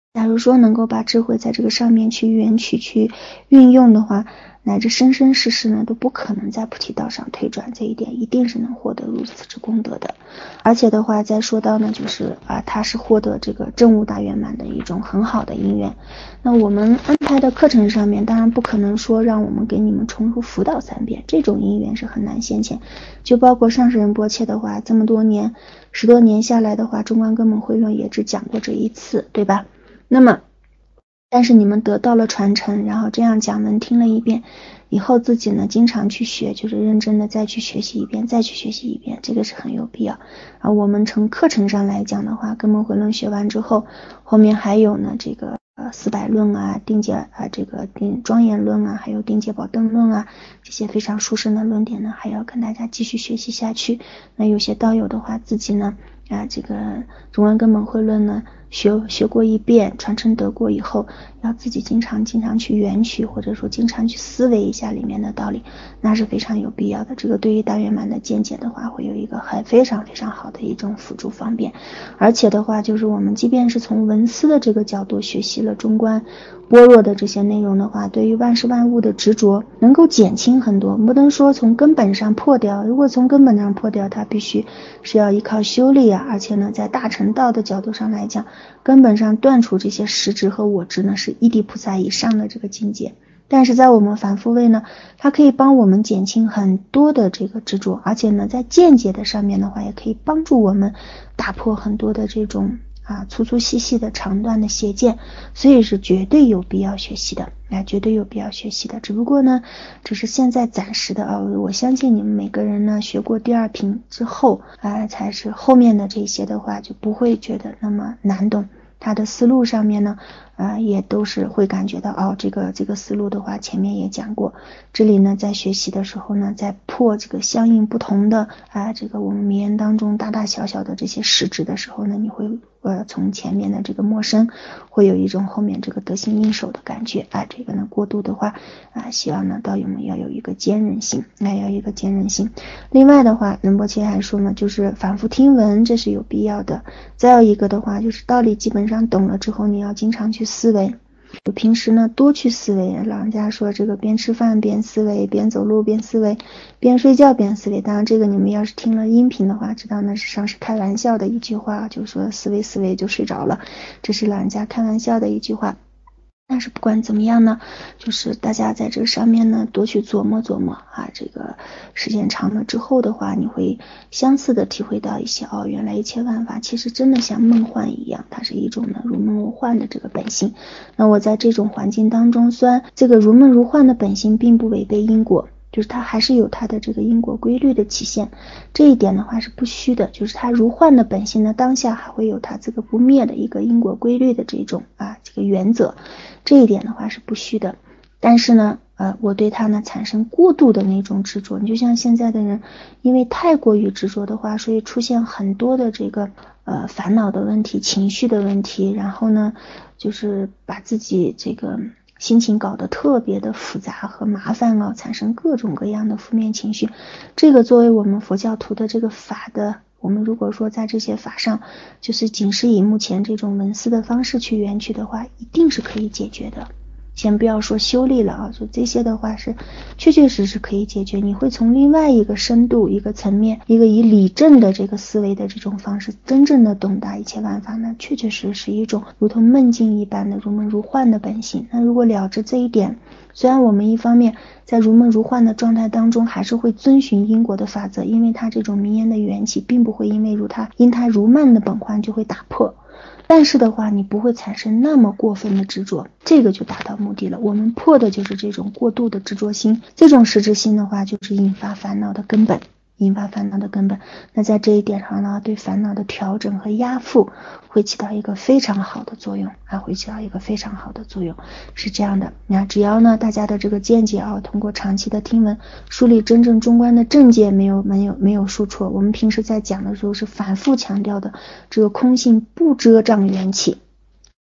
假如说能够把智慧在这个上面去缘起去运用的话，乃至生生世世呢都不可能在菩提道上退转，这一点一定是能获得如此之功德的。而且的话再说到呢，就是啊，他是获得这个证悟大圆满的一种很好的因缘。那我们安排的课程上面当然不可能说让我们给你们重复辅导三遍，这种因缘是很难现前。就包括上师仁波切的话，这么多年十多年下来的话，中观根本慧论也只讲过这一次，对吧？那么但是你们得到了传承，然后这样讲文听了一遍以后，自己呢经常去学，就是认真的再去学习一遍，再去学习一遍，这个是很有必要。而我们从课程上来讲的话，根本慧论学完之后，后面还有呢这个呃四百论啊、定解啊、这个定庄严论啊，还有定解宝灯论啊，这些非常殊胜的论点呢，还要跟大家继续学习下去。那有些道友的话，自己呢啊这个中观根本慧论呢学学过一遍，传承得过以后，要自己经常经常去缘取，或者说经常去思维一下里面的道理，那是非常有必要的。这个对于大圆满的见解的话，会有一个很非常非常好的一种辅助方便。而且的话，就是我们即便是从文思的这个角度学习了中观般若的这些内容的话，对于万事万物的执着能够减轻很多，不能说从根本上破掉。如果从根本上破掉，它必须是要依靠修力啊，而且呢，在大乘道的角度上来讲，根本上断除这些实执和我执呢，是一地菩萨以上的这个境界。但是在我们凡夫位呢，它可以帮我们减轻很多的这个执着，而且呢，在见解的上面的话，也可以帮助我们打破很多的这种啊粗粗细细的长段的邪见，所以是绝对有必要学习的，啊，绝对有必要学习的。只不过呢，只是现在暂时的啊，我相信你们每个人呢学过第二品之后啊，才是后面的这些的话就不会觉得那么难懂。他的思路上面呢，呃，也都是会感觉到哦，这个这个思路的话，前面也讲过。这里呢，在学习的时候呢，在破这个相应不同的啊、呃，这个我们名言当中大大小小的这些实质的时候呢，你会呃从前面的这个陌生，会有一种后面这个得心应手的感觉啊。这个呢，过度的话啊、呃，希望呢道友们要有一个坚韧性，那、呃、要有一个坚韧性。另外的话，仁波切还说呢，就是反复听闻，这是有必要的。再有一个的话，就是道理基本上懂了之后，你要经常去思维。就平时呢多去思维，老人家说这个边吃饭边思维，边走路边思维，边睡觉边思维。当然这个你们要是听了音频的话，知道那实际上是开玩笑的一句话，就是说思维思维就睡着了，这是老人家开玩笑的一句话。但是不管怎么样呢，就是大家在这个上面呢多去琢磨琢磨啊，这个时间长了之后的话，你会相似的体会到一些哦，原来一切万法其实真的像梦幻一样，它是一种呢如梦如幻的这个本性。那我在这种环境当中，虽然这个如梦如幻的本性并不违背因果，就是它还是有它的这个因果规律的体现，这一点的话是不虚的，就是它如幻的本性呢，当下还会有它这个不灭的一个因果规律的这种啊这个原则，这一点的话是不虚的。但是呢呃，我对它呢产生过度的那种执着，你就像现在的人因为太过于执着的话，所以出现很多的这个呃烦恼的问题、情绪的问题，然后呢就是把自己这个心情搞得特别的复杂和麻烦啊，产生各种各样的负面情绪。这个作为我们佛教徒的这个法的，我们如果说在这些法上就是仅是以目前这种文思的方式去缘取的话，一定是可以解决的。先不要说修力了啊，就这些的话是确确实实可以解决。你会从另外一个深度、一个层面、一个以理正的这个思维的这种方式，真正的懂得一切万法呢，确确实实是一种如同梦境一般的如梦如幻的本性。那如果了知这一点，虽然我们一方面在如梦如幻的状态当中，还是会遵循因果的法则，因为它这种名言的缘起，并不会因为如它因它如梦的本幻就会打破。但是的话，你不会产生那么过分的执着，这个就达到目的了。我们破的就是这种过度的执着心，这种实质心的话，就是引发烦恼的根本，引发烦恼的根本。那在这一点上呢，对烦恼的调整和压服会起到一个非常好的作用啊，会起到一个非常好的作用，是这样的。那只要呢，大家的这个见解啊，通过长期的听闻，树立真正中观的正见，没有没有没有输错。我们平时在讲的时候是反复强调的，这个空性不遮障缘起。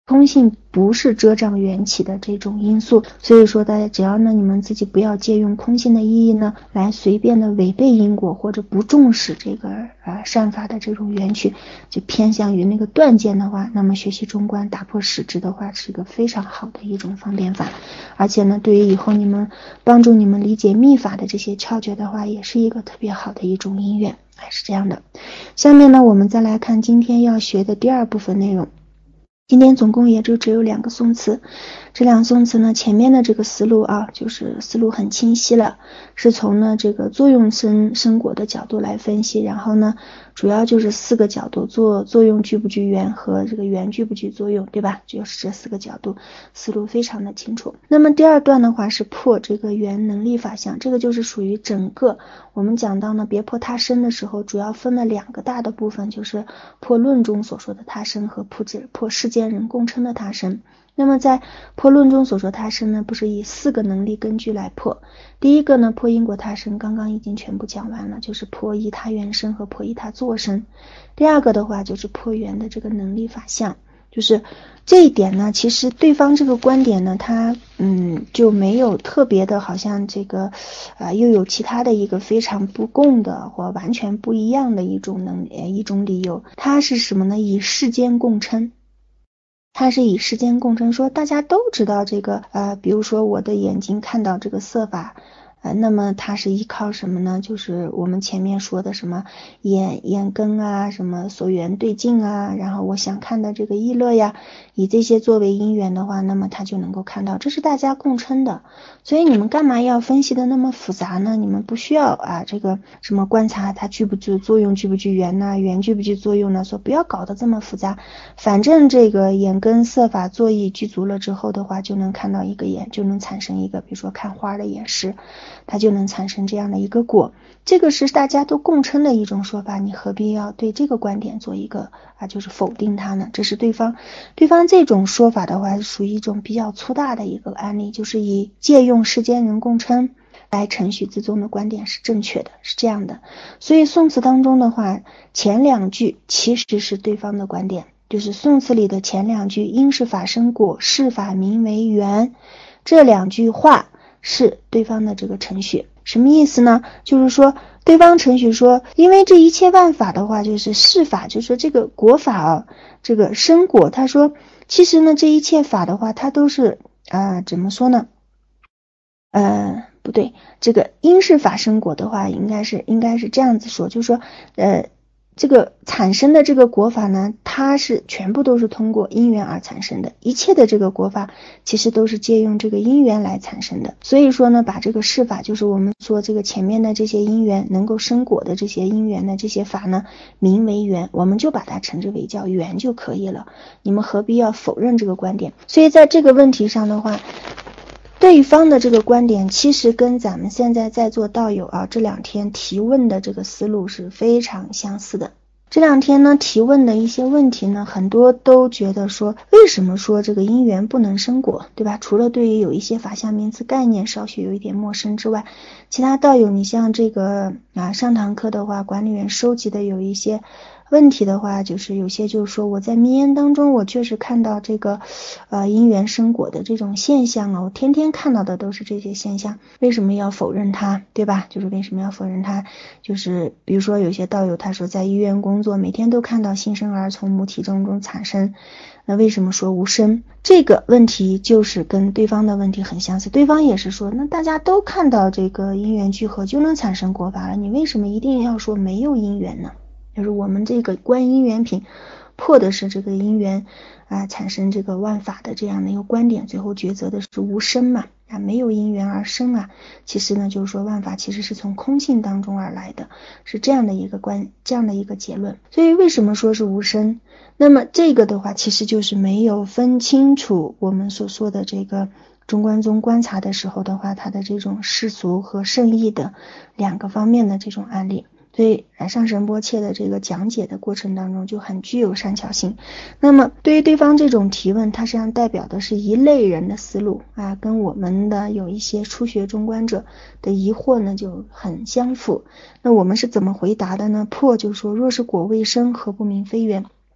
空性不是遮障缘起的这种因素，所以说大家只要呢你们自己不要借用空性的意义呢来随便的违背因果，或者不重视这个呃善法的这种缘起，就偏向于那个断见的话，那么学习中观打破实执的话是一个非常好的一种方便法，而且呢对于以后你们帮助你们理解密法的这些窍诀的话，也是一个特别好的一种因缘，还是这样的。下面呢我们再来看今天要学的第二部分内容。今天总共也就只有两个宋词，这两个宋词呢，前面的这个思路啊，就是思路很清晰了，是从呢这个作用生生果的角度来分析，然后呢，主要就是四个角度，作作用具不具缘和这个缘具不具作用，对吧？就是这四个角度，思路非常的清楚。那么第二段的话是破这个缘能力法相，这个就是属于整个我们讲到呢别破他身的时候，主要分了两个大的部分，就是破论中所说的他身和破破世间人共称的他身。那么在破论中所说他身呢，不是以四个能力根据来破。第一个呢，破因果他身，刚刚已经全部讲完了，就是破依他缘身和破依他作身。第二个的话就是破缘的这个能力法相，就是这一点呢，其实对方这个观点呢，他嗯就没有特别的，好像这个啊、呃、又有其他的一个非常不共的或完全不一样的一种能呃一种理由。它是什么呢？以世间共称。它是以世间共称，说大家都知道这个呃，比如说我的眼睛看到这个色法，呃，那么它是依靠什么呢？就是我们前面说的什么眼眼根啊，什么所缘对境啊，然后我想看的这个意乐呀，以这些作为因缘的话，那么它就能够看到，这是大家共称的。所以你们干嘛要分析的那么复杂呢？你们不需要啊，这个什么观察它具不具作用，具不具缘呢？缘具不具作用呢？说不要搞得这么复杂，反正这个眼根色法作意具足了之后的话，就能看到一个眼，就能产生一个，比如说看花的眼识，它就能产生这样的一个果，这个是大家都共称的一种说法，你何必要对这个观点做一个啊，就是否定它呢？这是对方对方这种说法的话，是属于一种比较粗大的一个案例，就是以借用世间人共称来承许自宗的观点是正确的，是这样的。所以宋词当中的话，前两句其实是对方的观点，就是宋词里的前两句因是法生果，是法名为缘，这两句话是对方的这个程序。什么意思呢？就是说对方程序说，因为这一切万法的话就是是法，就是说这个果法啊，这个生果，他说其实呢这一切法的话它都是啊、呃、怎么说呢呃不对，这个因是法生果的话应该是应该是这样子说，就是说呃这个产生的这个果法呢，它是全部都是通过因缘而产生的，一切的这个果法其实都是借用这个因缘来产生的。所以说呢，把这个事法，就是我们说这个前面的这些因缘能够生果的这些因缘的这些法呢，名为缘，我们就把它称之为叫缘就可以了。你们何必要否认这个观点？所以在这个问题上的话，对方的这个观点其实跟咱们现在在座道友啊这两天提问的这个思路是非常相似的。这两天呢提问的一些问题呢，很多都觉得说为什么说这个因缘不能生果，对吧？除了对于有一些法相名词概念稍许有一点陌生之外，其他道友你像这个啊上堂课的话，管理员收集的有一些问题的话，就是有些就是说我在迷言当中我确实看到这个呃因缘生果的这种现象啊，我天天看到的都是这些现象，为什么要否认它，对吧？就是为什么要否认它，就是比如说有些道友他说在医院工作每天都看到新生儿从母体中中产生，那为什么说无生？这个问题就是跟对方的问题很相似，对方也是说那大家都看到这个因缘聚合就能产生果法了，你为什么一定要说没有因缘呢？就是我们这个观因缘品破的是这个因缘啊产生这个万法的这样的一个观点，最后抉择的是无生嘛，啊没有因缘而生啊，其实呢就是说万法其实是从空性当中而来的，是这样的一个观这样的一个结论。所以为什么说是无生？那么这个的话其实就是没有分清楚我们所说的这个中观宗观察的时候的话，它的这种世俗和圣意的两个方面的这种案例。所以来上仁波切的这个讲解的过程当中就很具有善巧性。那么对于对方这种提问，它实际上代表的是一类人的思路啊，跟我们的有一些初学中观者的疑惑呢就很相符。那我们是怎么回答的呢？破就说若是果未生，何不名非缘？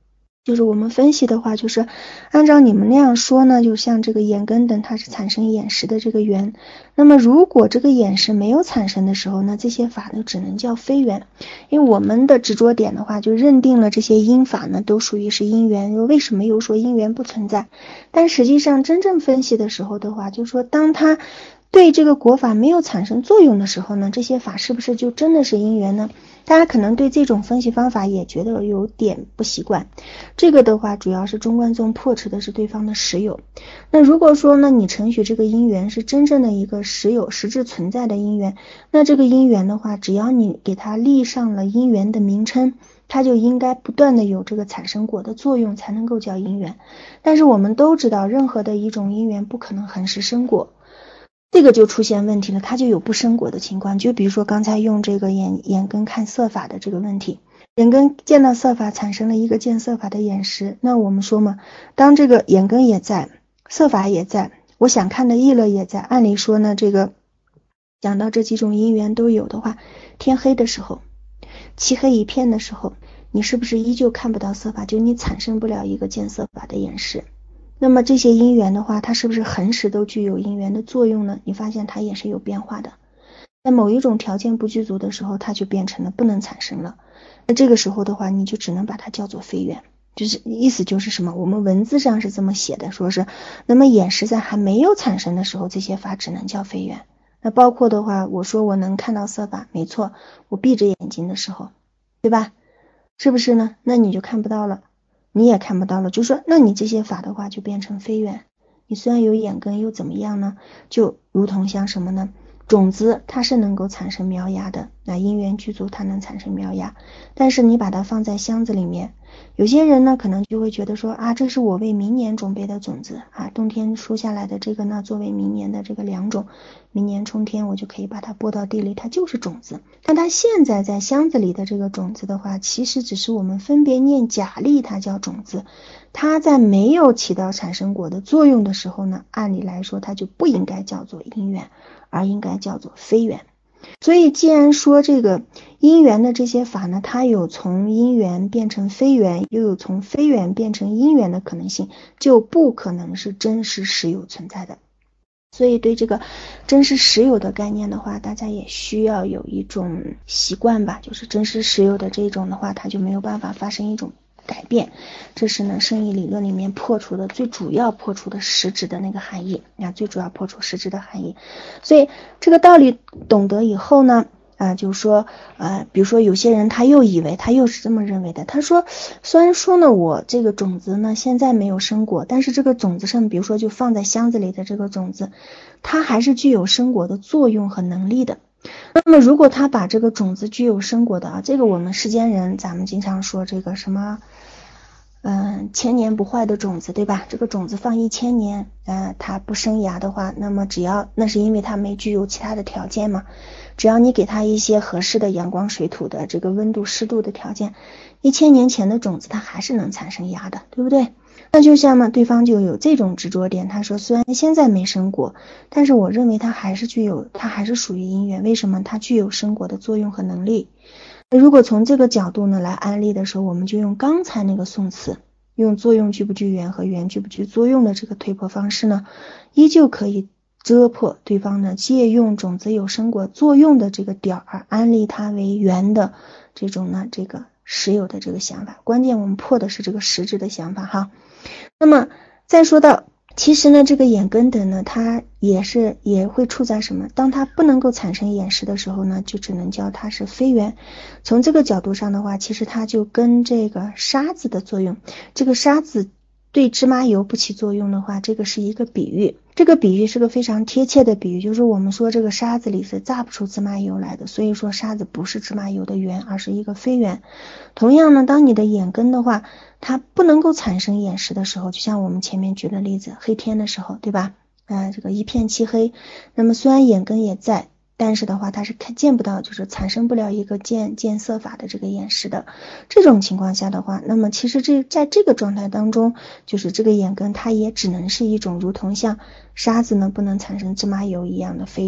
就是我们分析的话，就是按照你们那样说呢，就像这个眼根等它是产生眼识的这个缘，那么如果这个眼识没有产生的时候呢，这些法呢只能叫非缘。因为我们的执着点的话，就认定了这些因法呢都属于是因缘，为什么又说因缘不存在？但实际上真正分析的时候的话，就是说当它对这个果法没有产生作用的时候呢，这些法是不是就真的是因缘呢？大家可能对这种分析方法也觉得有点不习惯。这个的话主要是中观宗破斥的是对方的实有。那如果说呢你承许这个因缘是真正的一个实有实质存在的因缘，那这个因缘的话，只要你给它立上了因缘的名称，它就应该不断的有这个产生果的作用，才能够叫因缘。但是我们都知道任何的一种因缘不可能恒时生果，这个就出现问题了，它就有不生果的情况。就比如说刚才用这个眼眼根看色法的这个问题，眼根见到色法产生了一个见色法的眼识，那我们说嘛，当这个眼根也在，色法也在，我想看的意乐也在，按理说呢，这个讲到这几种因缘都有的话，天黑的时候，漆黑一片的时候，你是不是依旧看不到色法，就你产生不了一个见色法的眼识？那么这些因缘的话，它是不是恒时都具有因缘的作用呢？你发现它也是有变化的。在某一种条件不具足的时候，它就变成了不能产生了。那这个时候的话，你就只能把它叫做非缘。就是意思就是什么？我们文字上是这么写的，说是那么眼识在还没有产生的时候，这些法只能叫非缘。那包括的话，我说我能看到色法，没错，我闭着眼睛的时候，对吧？是不是呢？那你就看不到了。你也看不到了，就说那你这些法的话就变成非缘。你虽然有眼根又怎么样呢？就如同像什么呢？种子它是能够产生苗芽的，那因缘具足它能产生苗芽，但是你把它放在箱子里面，有些人呢可能就会觉得说啊，这是我为明年准备的种子啊，冬天输下来的这个呢作为明年的这个良种，明年春天我就可以把它播到地里，它就是种子。但它现在在箱子里的这个种子的话，其实只是我们分别念假立它叫种子，它在没有起到产生果的作用的时候呢，按理来说它就不应该叫做因缘，而应该叫做非缘。所以既然说这个因缘的这些法呢，它有从因缘变成非缘，又有从非缘变成因缘的可能性，就不可能是真实实有存在的。所以对这个真实实有的概念的话，大家也需要有一种习惯吧，就是真实实有的这种的话，它就没有办法发生一种改变。这是呢圣义理论里面破除的最主要破除的实质的那个含义啊，最主要破除实质的含义。所以这个道理懂得以后呢啊，就是说呃，比如说有些人他又以为他又是这么认为的，他说虽然说呢我这个种子呢现在没有生果，但是这个种子上比如说就放在箱子里的这个种子，它还是具有生果的作用和能力的。那么如果他把这个种子具有生果的啊，这个我们世间人咱们经常说这个什么嗯，千年不坏的种子，对吧？这个种子放一千年呃，它不生芽的话，那么只要那是因为它没具有其他的条件嘛，只要你给它一些合适的阳光水土的这个温度湿度的条件，一千年前的种子它还是能产生芽的，对不对？那就像呢对方就有这种执着点，他说虽然现在没生果，但是我认为它还是具有它还是属于因缘，为什么？它具有生果的作用和能力。如果从这个角度呢来安利的时候，我们就用刚才那个宋词，用作用具不具缘和缘具不具作用的这个推破方式呢，依旧可以遮破对方呢借用种子有生果作用的这个点儿安利它为缘的这种呢这个实有的这个想法。关键我们破的是这个实质的想法哈。那么再说到其实呢这个眼根等呢它也是也会处在什么，当它不能够产生眼识的时候呢，就只能叫它是非缘。从这个角度上的话，其实它就跟这个沙子的作用，这个沙子对芝麻油不起作用的话，这个是一个比喻，这个比喻是个非常贴切的比喻，就是我们说这个沙子里是榨不出芝麻油来的，所以说沙子不是芝麻油的缘，而是一个非缘。同样呢，当你的眼根的话它不能够产生眼识的时候，就像我们前面举的例子，黑天的时候，对吧？呃，这个一片漆黑，那么虽然眼根也在，但是的话它是看见不到，就是产生不了一个见见色法的这个眼识的。这种情况下的话，那么其实这在这个状态当中，就是这个眼根它也只能是一种如同像沙子呢不能产生芝麻油一样的非缘。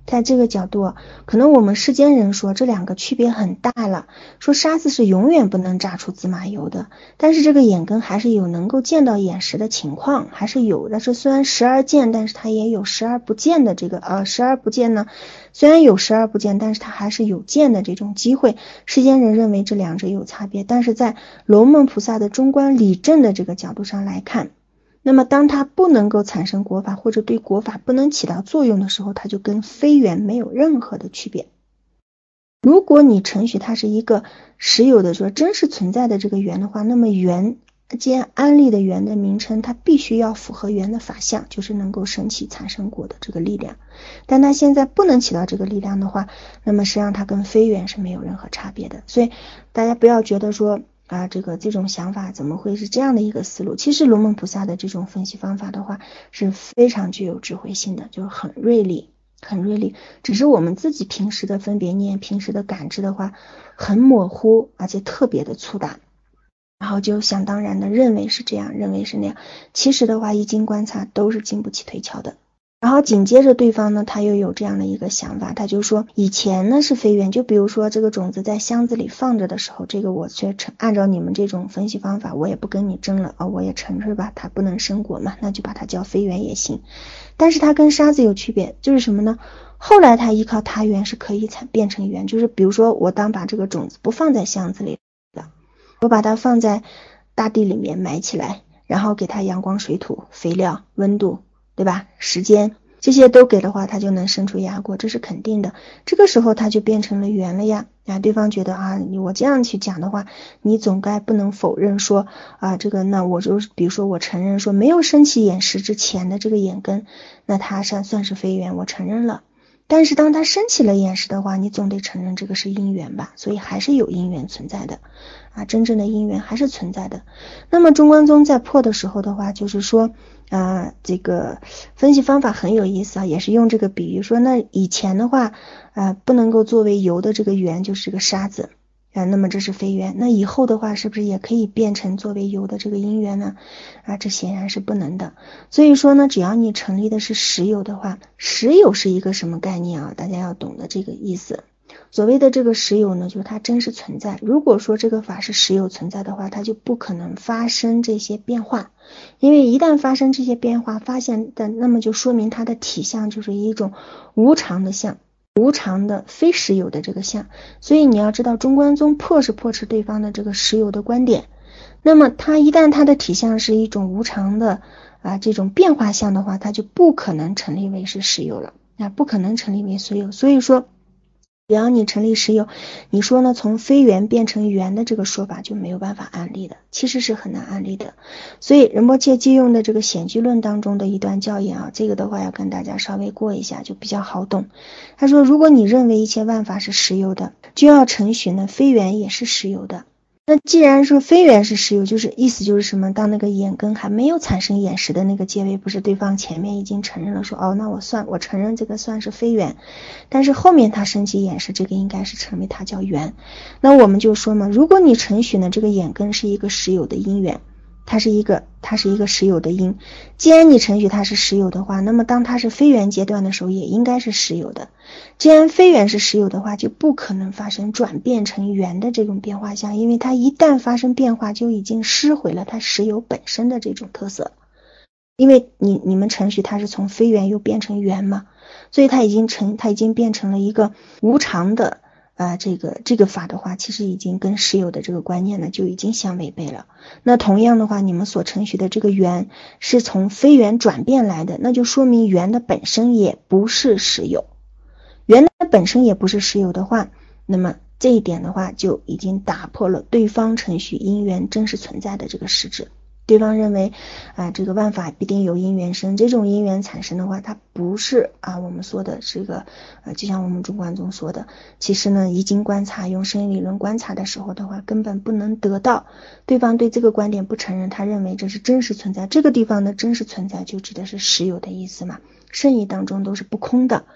在这个角度，可能我们世间人说这两个区别很大了，说沙子是永远不能榨出芝麻油的，但是这个眼根还是有能够见到眼识的情况，还是有的。是虽然时而见，但是它也有时而不见的这个呃时而不见呢，虽然有时而不见，但是它还是有见的这种机会。世间人认为这两者有差别，但是在龙门菩萨的中观理证的这个角度上来看，那么当它不能够产生果法，或者对果法不能起到作用的时候，它就跟非缘没有任何的区别。如果你承许它是一个实有的说真实存在的这个缘的话，那么缘既然安立的缘的名称，它必须要符合缘的法相，就是能够生起产生果的这个力量。但它现在不能起到这个力量的话，那么实际上它跟非缘是没有任何差别的。所以大家不要觉得说啊，这个这种想法怎么会是这样的一个思路？其实龙门菩萨的这种分析方法的话是非常具有智慧性的，就是很锐利很锐利，只是我们自己平时的分别念，平时的感知的话很模糊，而且特别的粗大，然后就想当然的认为是这样，认为是那样，其实的话一经观察都是经不起推敲的。然后紧接着对方呢，他又有这样的一个想法，他就说以前呢是非缘，就比如说这个种子在箱子里放着的时候，这个我却按照你们这种分析方法，我也不跟你争了啊、哦，我也承认吧，它不能生果嘛，那就把它叫非缘也行。但是它跟沙子有区别，就是什么呢？后来它依靠他缘是可以才变成缘，就是比如说我当把这个种子不放在箱子里了，我把它放在大地里面埋起来，然后给它阳光水土肥料温度，对吧？时间这些都给的话，它就能生出芽果，这是肯定的。这个时候它就变成了缘了呀。啊，对方觉得啊，我这样去讲的话，你总该不能否认说啊，这个那我就比如说我承认说没有升起眼识之前的这个眼根，那它算算是非缘，我承认了。但是当它升起了眼识的话，你总得承认这个是因缘吧，所以还是有因缘存在的啊，真正的因缘还是存在的。那么中观宗在破的时候的话，就是说啊，这个分析方法很有意思啊，也是用这个比喻说，那以前的话啊，不能够作为油的这个缘就是个沙子啊，那么这是非缘。那以后的话是不是也可以变成作为油的这个因缘呢？啊，这显然是不能的。所以说呢，只要你成立的是实有的话，实有是一个什么概念啊？大家要懂得这个意思。所谓的这个实有呢，就是它真实存在。如果说这个法是实有存在的话，它就不可能发生这些变化，因为一旦发生这些变化，发现的那么就说明它的体相就是一种无常的相，无常的非实有的这个相。所以你要知道，中观宗破是破斥对方的这个实有的观点，那么它一旦它的体相是一种无常的啊这种变化相的话，它就不可能成立为是实有了啊，不可能成立为实有。所以说只要你成立实有，你说呢从非缘变成缘的这个说法就没有办法案例的，其实是很难案例的。所以仁波切借用的这个显居论当中的一段教言啊，这个的话要跟大家稍微过一下，就比较好懂。他说如果你认为一切万法是实有的，就要承许呢非缘也是实有的。那既然说非缘是实有，就是意思就是什么，当那个眼根还没有产生眼识的那个阶位，不是对方前面已经承认了说哦，那我算我承认这个算是非缘，但是后面他升起眼识，这个应该是成为它叫缘。那我们就说嘛，如果你承许呢这个眼根是一个实有的因缘，它是一个它是一个实有的因，既然你承许它是实有的话，那么当它是非缘阶段的时候也应该是实有的。既然非缘是实有的话，就不可能发生转变成缘的这种变化相，因为它一旦发生变化就已经失毁了它实有本身的这种特色。因为你你们承许它是从非缘又变成缘嘛，所以它已经成它已经变成了一个无常的啊，这个这个法的话，其实已经跟实有的这个观念呢就已经相违背了。那同样的话，你们所承许的这个缘是从非缘转变来的，那就说明缘的本身也不是实有。缘的本身也不是实有的话，那么这一点的话就已经打破了对方承许因缘真实存在的这个实质。对方认为啊，这个万法必定有因缘生，这种因缘产生的话，它不是啊我们说的这个呃，就像我们中观宗说的，其实呢，一经观察用生理论观察的时候的话，根本不能得到。对方对这个观点不承认，他认为这是真实存在。这个地方的真实存在就指的是实有的意思嘛，圣义当中都是不空的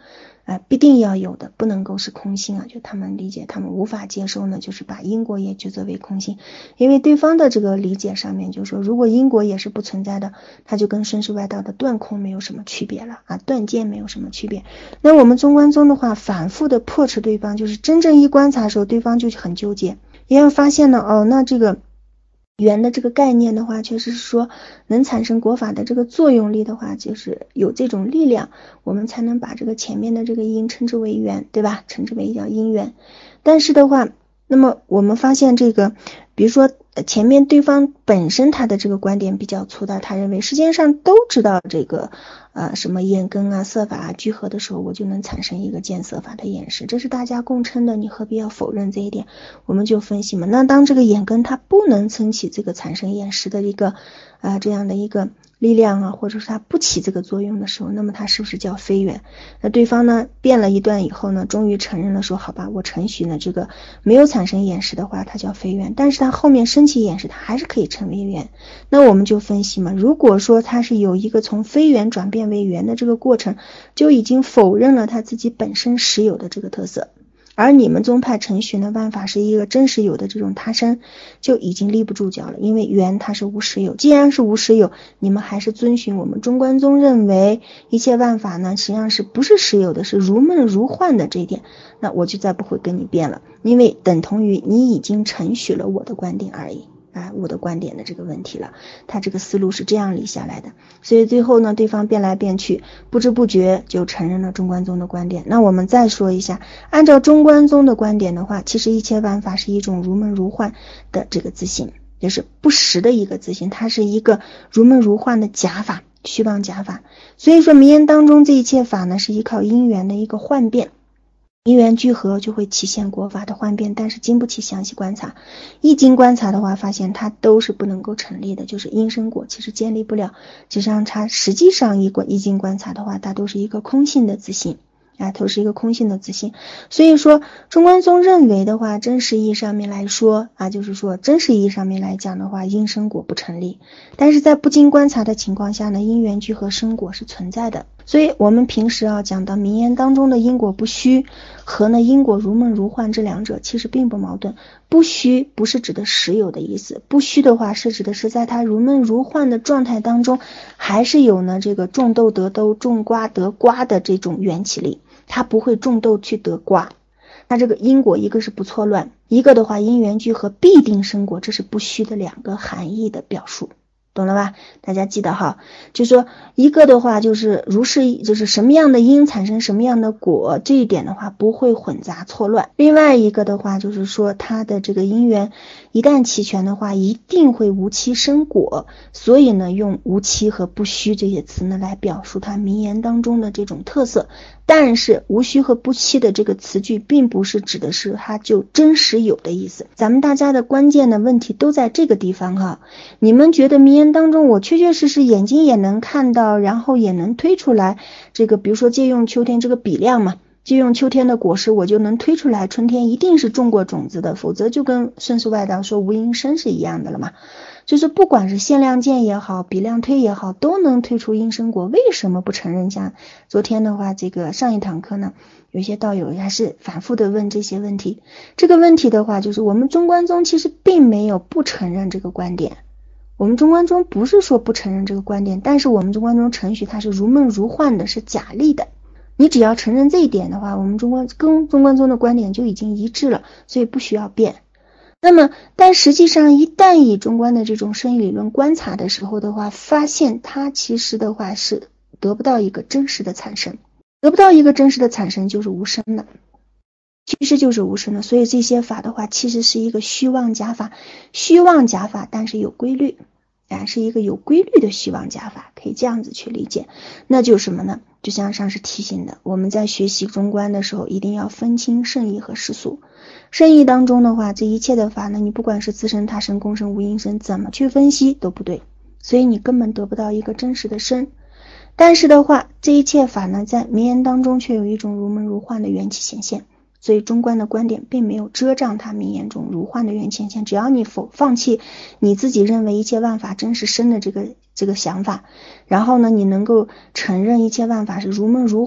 呃，必定要有的，不能够是空性啊，就他们理解，他们无法接受呢，就是把因果也举作为空性，因为对方的这个理解上面就是说，如果因果也是不存在的，它就跟身世外道的断空没有什么区别了啊，断见没有什么区别。那我们中观宗的话，反复的破斥对方，就是真正一观察的时候，对方就很纠结，也要发现呢，哦，那这个缘的这个概念的话，确实是说能产生果法的这个作用力的话，就是有这种力量，我们才能把这个前面的这个因称之为缘，对吧？称之为叫因缘。但是的话，那么我们发现这个，比如说前面对方本身他的这个观点比较粗大，他认为世界上都知道这个呃什么眼根啊色法啊聚合的时候，我就能产生一个见色法的眼识，这是大家共称的，你何必要否认这一点？我们就分析嘛，那当这个眼根它不能撑起这个产生眼识的一个啊、呃、这样的一个力量啊，或者是它不起这个作用的时候，那么它是不是叫非缘？那对方呢辩了一段以后呢，终于承认了说，好吧，我承许呢这个没有产生眼识的话，它叫非缘，但是它后面升起眼识，它还是可以成为缘。那我们就分析嘛，如果说它是有一个从非缘转变为缘的这个过程，就已经否认了它自己本身实有的这个特色。而你们宗派承许的办法是一个真实有的这种他身，就已经立不住脚了，因为缘它是无实有，既然是无实有，你们还是遵循我们中观宗认为一切万法呢实际上是不是实有的，是如梦如幻的这一点，那我就再不会跟你辩了，因为等同于你已经承许了我的观点而已啊，我的观点的这个问题了，他这个思路是这样理下来的，所以最后呢，对方辩来辩去，不知不觉就承认了中观宗的观点。那我们再说一下，按照中观宗的观点的话，其实一切万法是一种如梦如幻的这个自性，就是不实的一个自性，它是一个如梦如幻的假法，虚妄假法。所以说名言当中这一切法呢，是依靠因缘的一个幻变。因缘聚合就会体现果法的幻变，但是经不起详细观察，一经观察的话，发现它都是不能够成立的，就是因生果其实建立不了，实际上它实际上一一经观察的话，它都是一个空性的自性啊，都是一个空性的自性。所以说中观宗认为的话，真实意义上面来说啊，就是说真实意义上面来讲的话，因生果不成立，但是在不经观察的情况下呢，因缘聚合生果是存在的。所以我们平时啊讲到名言当中的因果不虚和呢因果如梦如幻，这两者其实并不矛盾。不虚不是指的实有的意思，不虚的话是指的是在它如梦如幻的状态当中，还是有呢这个种豆得豆，种瓜得瓜的这种缘起力，它不会种豆去得瓜。那这个因果一个是不错乱，一个的话因缘聚合必定生果，这是不虚的两个含义的表述。懂了吧？大家记得哈，就是说一个的话就是如是，就是什么样的因产生什么样的果，这一点的话不会混杂错乱。另外一个的话就是说它的这个因缘一旦齐全的话，一定会无期生果，所以呢用无期和不虚这些词呢来表述它名言当中的这种特色。但是无虚和不期的这个词句并不是指的是它就真实有的意思，咱们大家的关键的问题都在这个地方哈。你们觉得名言当中我确确实实眼睛也能看到，然后也能推出来这个，比如说借用秋天这个比量嘛，借用秋天的果实我就能推出来春天一定是种过种子的，否则就跟顺世外道说无因生是一样的了嘛。就是不管是限量见也好，比量推也好，都能推出因生果，为什么不承认？像昨天的话，这个上一堂课呢，有些道友还是反复的问这些问题。这个问题的话，就是我们中观宗其实并没有不承认这个观点，我们中观宗不是说不承认这个观点，但是我们中观宗承许它是如梦如幻的，是假立的。你只要承认这一点的话，我们中观跟中观宗的观点就已经一致了，所以不需要变。那么但实际上一旦以中观的这种生意理论观察的时候的话，发现它其实的话是得不到一个真实的产生，得不到一个真实的产生就是无生的，其实就是无生的。所以这些法的话其实是一个虚妄假法，虚妄假法但是有规律啊，是一个有规律的虚妄假法，可以这样子去理解。那就是什么呢？就像上次提醒的，我们在学习中观的时候一定要分清圣义和世俗。圣义当中的话，这一切的法呢，你不管是自身他身公身无因身，怎么去分析都不对，所以你根本得不到一个真实的身。但是的话，这一切法呢，在名言当中却有一种如梦如幻的缘起显现，所以中观的观点并没有遮障它名言中如幻的缘起显现。只要你否放弃你自己认为一切万法真实身的这个这个想法，然后呢，你能够承认一切万法是如梦如幻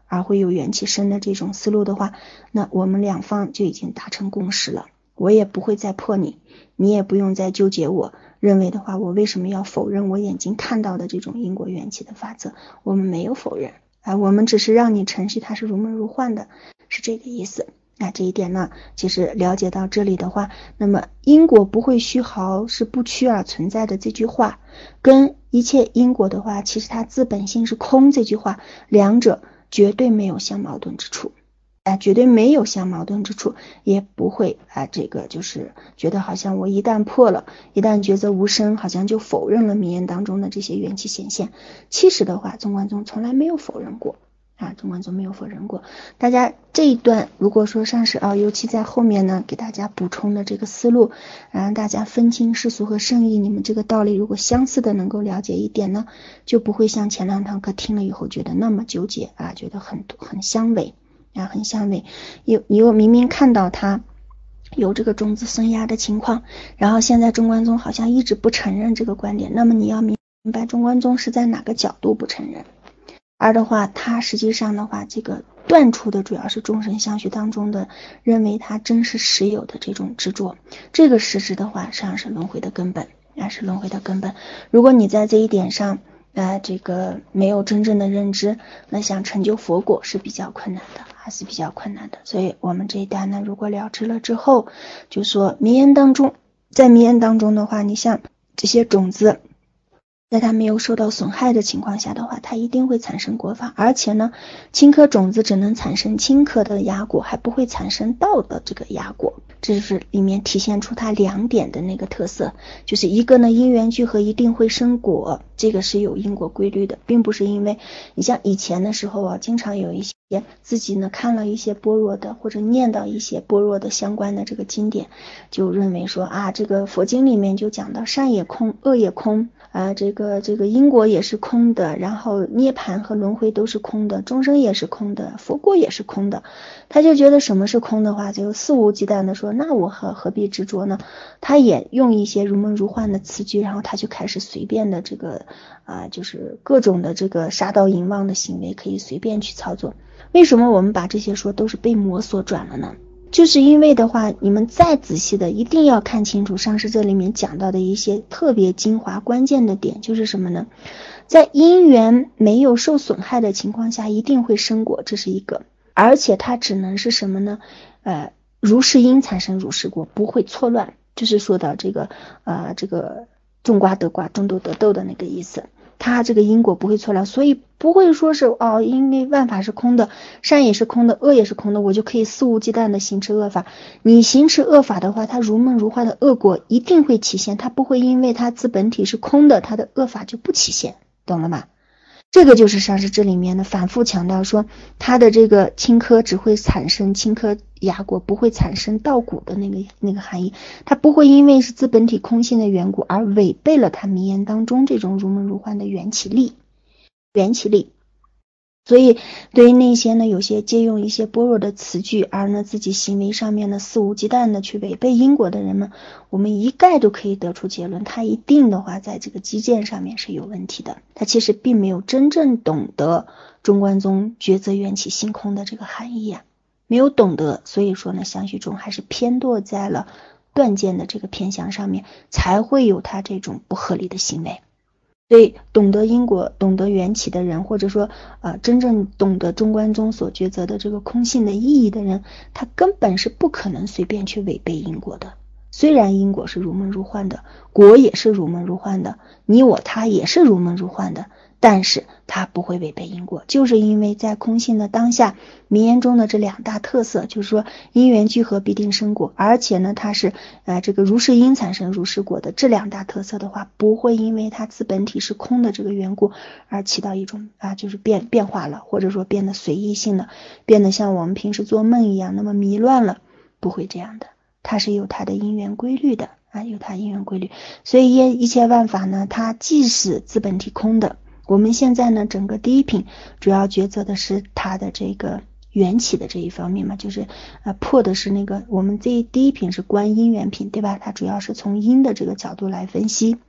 而会有元气生的这种思路的话，那我们两方就已经达成共识了，我也不会再破你，你也不用再纠结我认为的话，我为什么要否认我眼睛看到的这种因果缘起的法则，我们没有否认啊，我们只是让你程序它是如梦如幻的，是这个意思。那这一点呢，其实了解到这里的话，那么因果不会虚毫是不趋而存在的这句话，跟一切因果的话其实它自本性是空这句话，两者绝对没有相矛盾之处啊，绝对没有相矛盾之处，也不会啊，这个就是觉得好像我一旦破了，一旦觉则无声，好像就否认了名言当中的这些元气显现。其实的话，中观宗从来没有否认过啊，中观宗没有否认过。大家这一段如果说上师啊，尤其在后面呢，给大家补充的这个思路，让大家分清世俗和圣意，你们这个道理如果相似的能够了解一点呢，就不会像前两堂课听了以后觉得那么纠结啊，觉得很很相违啊，很相违。有你又明明看到它有这个种子生压的情况，然后现在中观宗好像一直不承认这个观点，那么你要明白中观宗是在哪个角度不承认。而的话，它实际上的话，这个断除的主要是众生相续当中的认为它真实实有的这种执着，这个实质的话实际上是轮回的根本，啊是轮回的根本。如果你在这一点上呃，这个没有真正的认知，那想成就佛果是比较困难的，还是比较困难的。所以我们这一段呢，如果了知了之后，就说名言当中，在名言当中的话，你像这些种子，在它没有受到损害的情况下的话，它一定会产生果法，而且呢，青稞种子只能产生青稞的芽果，还不会产生道的这个芽果。这就是里面体现出它两点的那个特色，就是一个呢，因缘聚合一定会生果，这个是有因果规律的，并不是因为你像以前的时候啊，经常有一些自己呢看了一些般若的或者念到一些般若的相关的这个经典，就认为说啊，这个佛经里面就讲到善也空，恶也空啊，这个这个因果也是空的，然后涅槃和轮回都是空的，众生也是空的，佛果也是空的，他就觉得什么是空的话，就肆无忌惮的说，那我何何必执着呢？他也用一些如梦如幻的词句，然后他就开始随便的这个啊、呃，就是各种的这个杀盗淫妄的行为可以随便去操作。为什么我们把这些说都是被魔所转了呢？就是因为的话，你们再仔细的一定要看清楚上师这里面讲到的一些特别精华关键的点，就是什么呢？在因缘没有受损害的情况下，一定会生果，这是一个，而且它只能是什么呢？呃，如是因产生如是果，不会错乱，就是说到这个呃这个种瓜得瓜，种豆得豆的那个意思。它这个因果不会错乱，所以不会说是哦，因为万法是空的，善也是空的，恶也是空的，我就可以肆无忌惮的行持恶法。你行持恶法的话，它如梦如幻的恶果一定会起现，它不会因为它自本体是空的，它的恶法就不起现，懂了吗？这个就是上师这里面的反复强调说，它的这个青稞只会产生青稞芽果，不会产生稻谷的那个那个含义，它不会因为是自本体空性的缘故而违背了它名言当中这种如梦如幻的缘起力，缘起力。所以对于那些呢有些借用一些般若的词句，而呢自己行为上面呢肆无忌惮的去违背因果的人们，我们一概都可以得出结论，他一定的话在这个基建上面是有问题的，他其实并没有真正懂得中观宗抉择缘起性空的这个含义啊，没有懂得，所以说呢相续中还是偏堕在了断见的这个偏向上面，才会有他这种不合理的行为。所以懂得因果懂得缘起的人，或者说呃真正懂得中观宗所抉择的这个空性的意义的人，他根本是不可能随便去违背因果的。虽然因果是如梦如幻的，果也是如梦如幻的，你我他也是如梦如幻的，但是他不会违背因果，就是因为在空性的当下，名言中的这两大特色，就是说因缘聚合必定生果，而且呢它是呃这个如是因产生如是果的这两大特色的话，不会因为它自本体是空的这个缘故而起到一种啊就是变变化了，或者说变得随意性的，变得像我们平时做梦一样那么迷乱了，不会这样的，它是有它的因缘规律的啊，有它因缘规律。所以一切万法呢，它既是自本体空的，我们现在呢整个第一品主要抉择的是它的这个缘起的这一方面嘛，就是呃破的是那个我们这第一品是观因缘品，对吧？它主要是从因的这个角度来分析，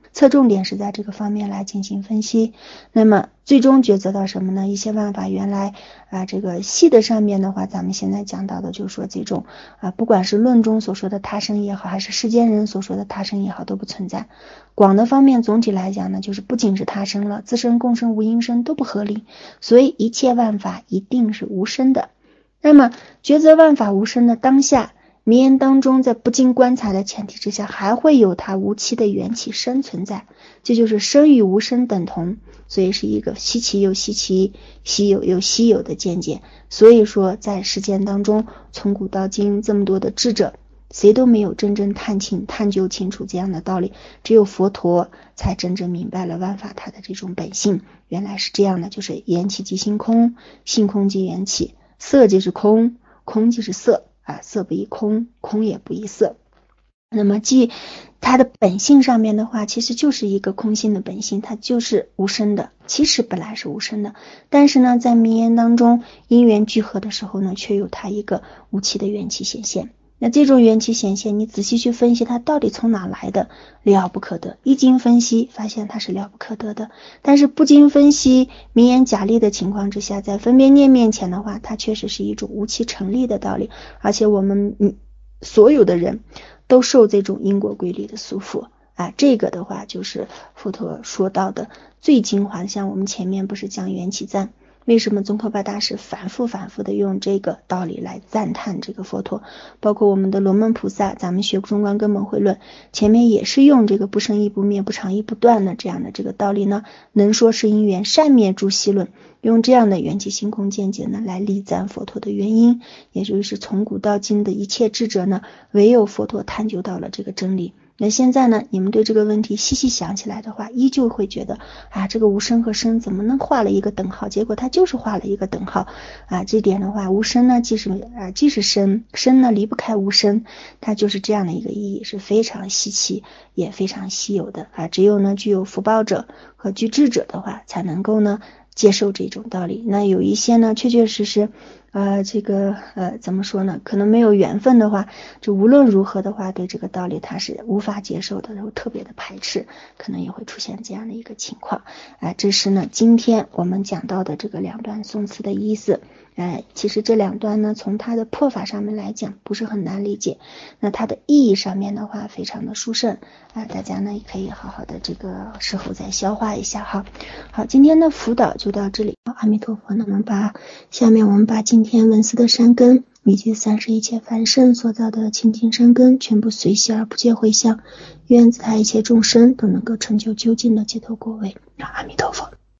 侧重点是在这个方面来进行分析。那么最终抉择到什么呢？一些万法原来啊，这个细的上面的话，咱们现在讲到的就是说这种啊，不管是论中所说的他生也好，还是世间人所说的他生也好，都不存在。广的方面总体来讲呢，就是不仅是他生了，自生共生无因生都不合理，所以一切万法一定是无生的。那么抉择万法无生的当下，名言当中在不经观察的前提之下，还会有它无期的缘起生存在，这就是生与无生等同，所以是一个稀奇又稀奇，稀有又稀有的见解。所以说在世间当中，从古到今这么多的智者，谁都没有真正探清探究清楚这样的道理，只有佛陀才真正明白了万法它的这种本性，原来是这样的，就是缘起即性空，性空即缘起，色即是空，空即是色啊，色不异空，空也不异色。那么即它的本性上面的话，其实就是一个空性的本性，它就是无生的，其实本来是无生的，但是呢在名言当中因缘聚合的时候呢，却有它一个无期的缘起显现。那这种缘起显现，你仔细去分析它到底从哪来的，了不可得。一经分析发现它是了不可得的，但是不经分析名言假立的情况之下，在分别念面前的话，它确实是一种无期成立的道理，而且我们嗯所有的人都受这种因果规律的束缚啊，这个的话就是佛陀说到的最精华的，像我们前面不是讲缘起赞，为什么宗喀巴大师反复反复的用这个道理来赞叹这个佛陀，包括我们的罗门菩萨，咱们学中观根本会论前面也是用这个不生亦不灭，不长亦不断的这样的这个道理呢，能说是因缘，善灭诸习论，用这样的缘起性空见解呢来力赞佛陀的原因，也就是从古到今的一切智者呢，唯有佛陀探究到了这个真理。那现在呢，你们对这个问题细细想起来的话，依旧会觉得啊，这个无生和生怎么能画了一个等号，结果它就是画了一个等号啊。这点的话，无生呢既是啊既是生，生呢离不开无生，它就是这样的一个意义，是非常稀奇也非常稀有的啊。只有呢具有福报者和具智者的话，才能够呢接受这种道理。那有一些呢确确实实呃，这个呃，怎么说呢？可能没有缘分的话，就无论如何的话，对这个道理他是无法接受的，然后特别的排斥，可能也会出现这样的一个情况。哎、呃，这是呢，今天我们讲到的这个两段宋词的意思。哎、呃，其实这两段呢，从它的破法上面来讲，不是很难理解。那它的意义上面的话，非常的殊胜啊、呃，大家呢也可以好好的这个事后再消化一下哈。好，今天的辅导就到这里。阿弥陀佛，那么把下面我们把今天文思的善根以及三世一切凡圣所造的清净善根全部随喜而不借回向，愿自他一切众生都能够成就究竟的解脱果位。阿弥陀佛。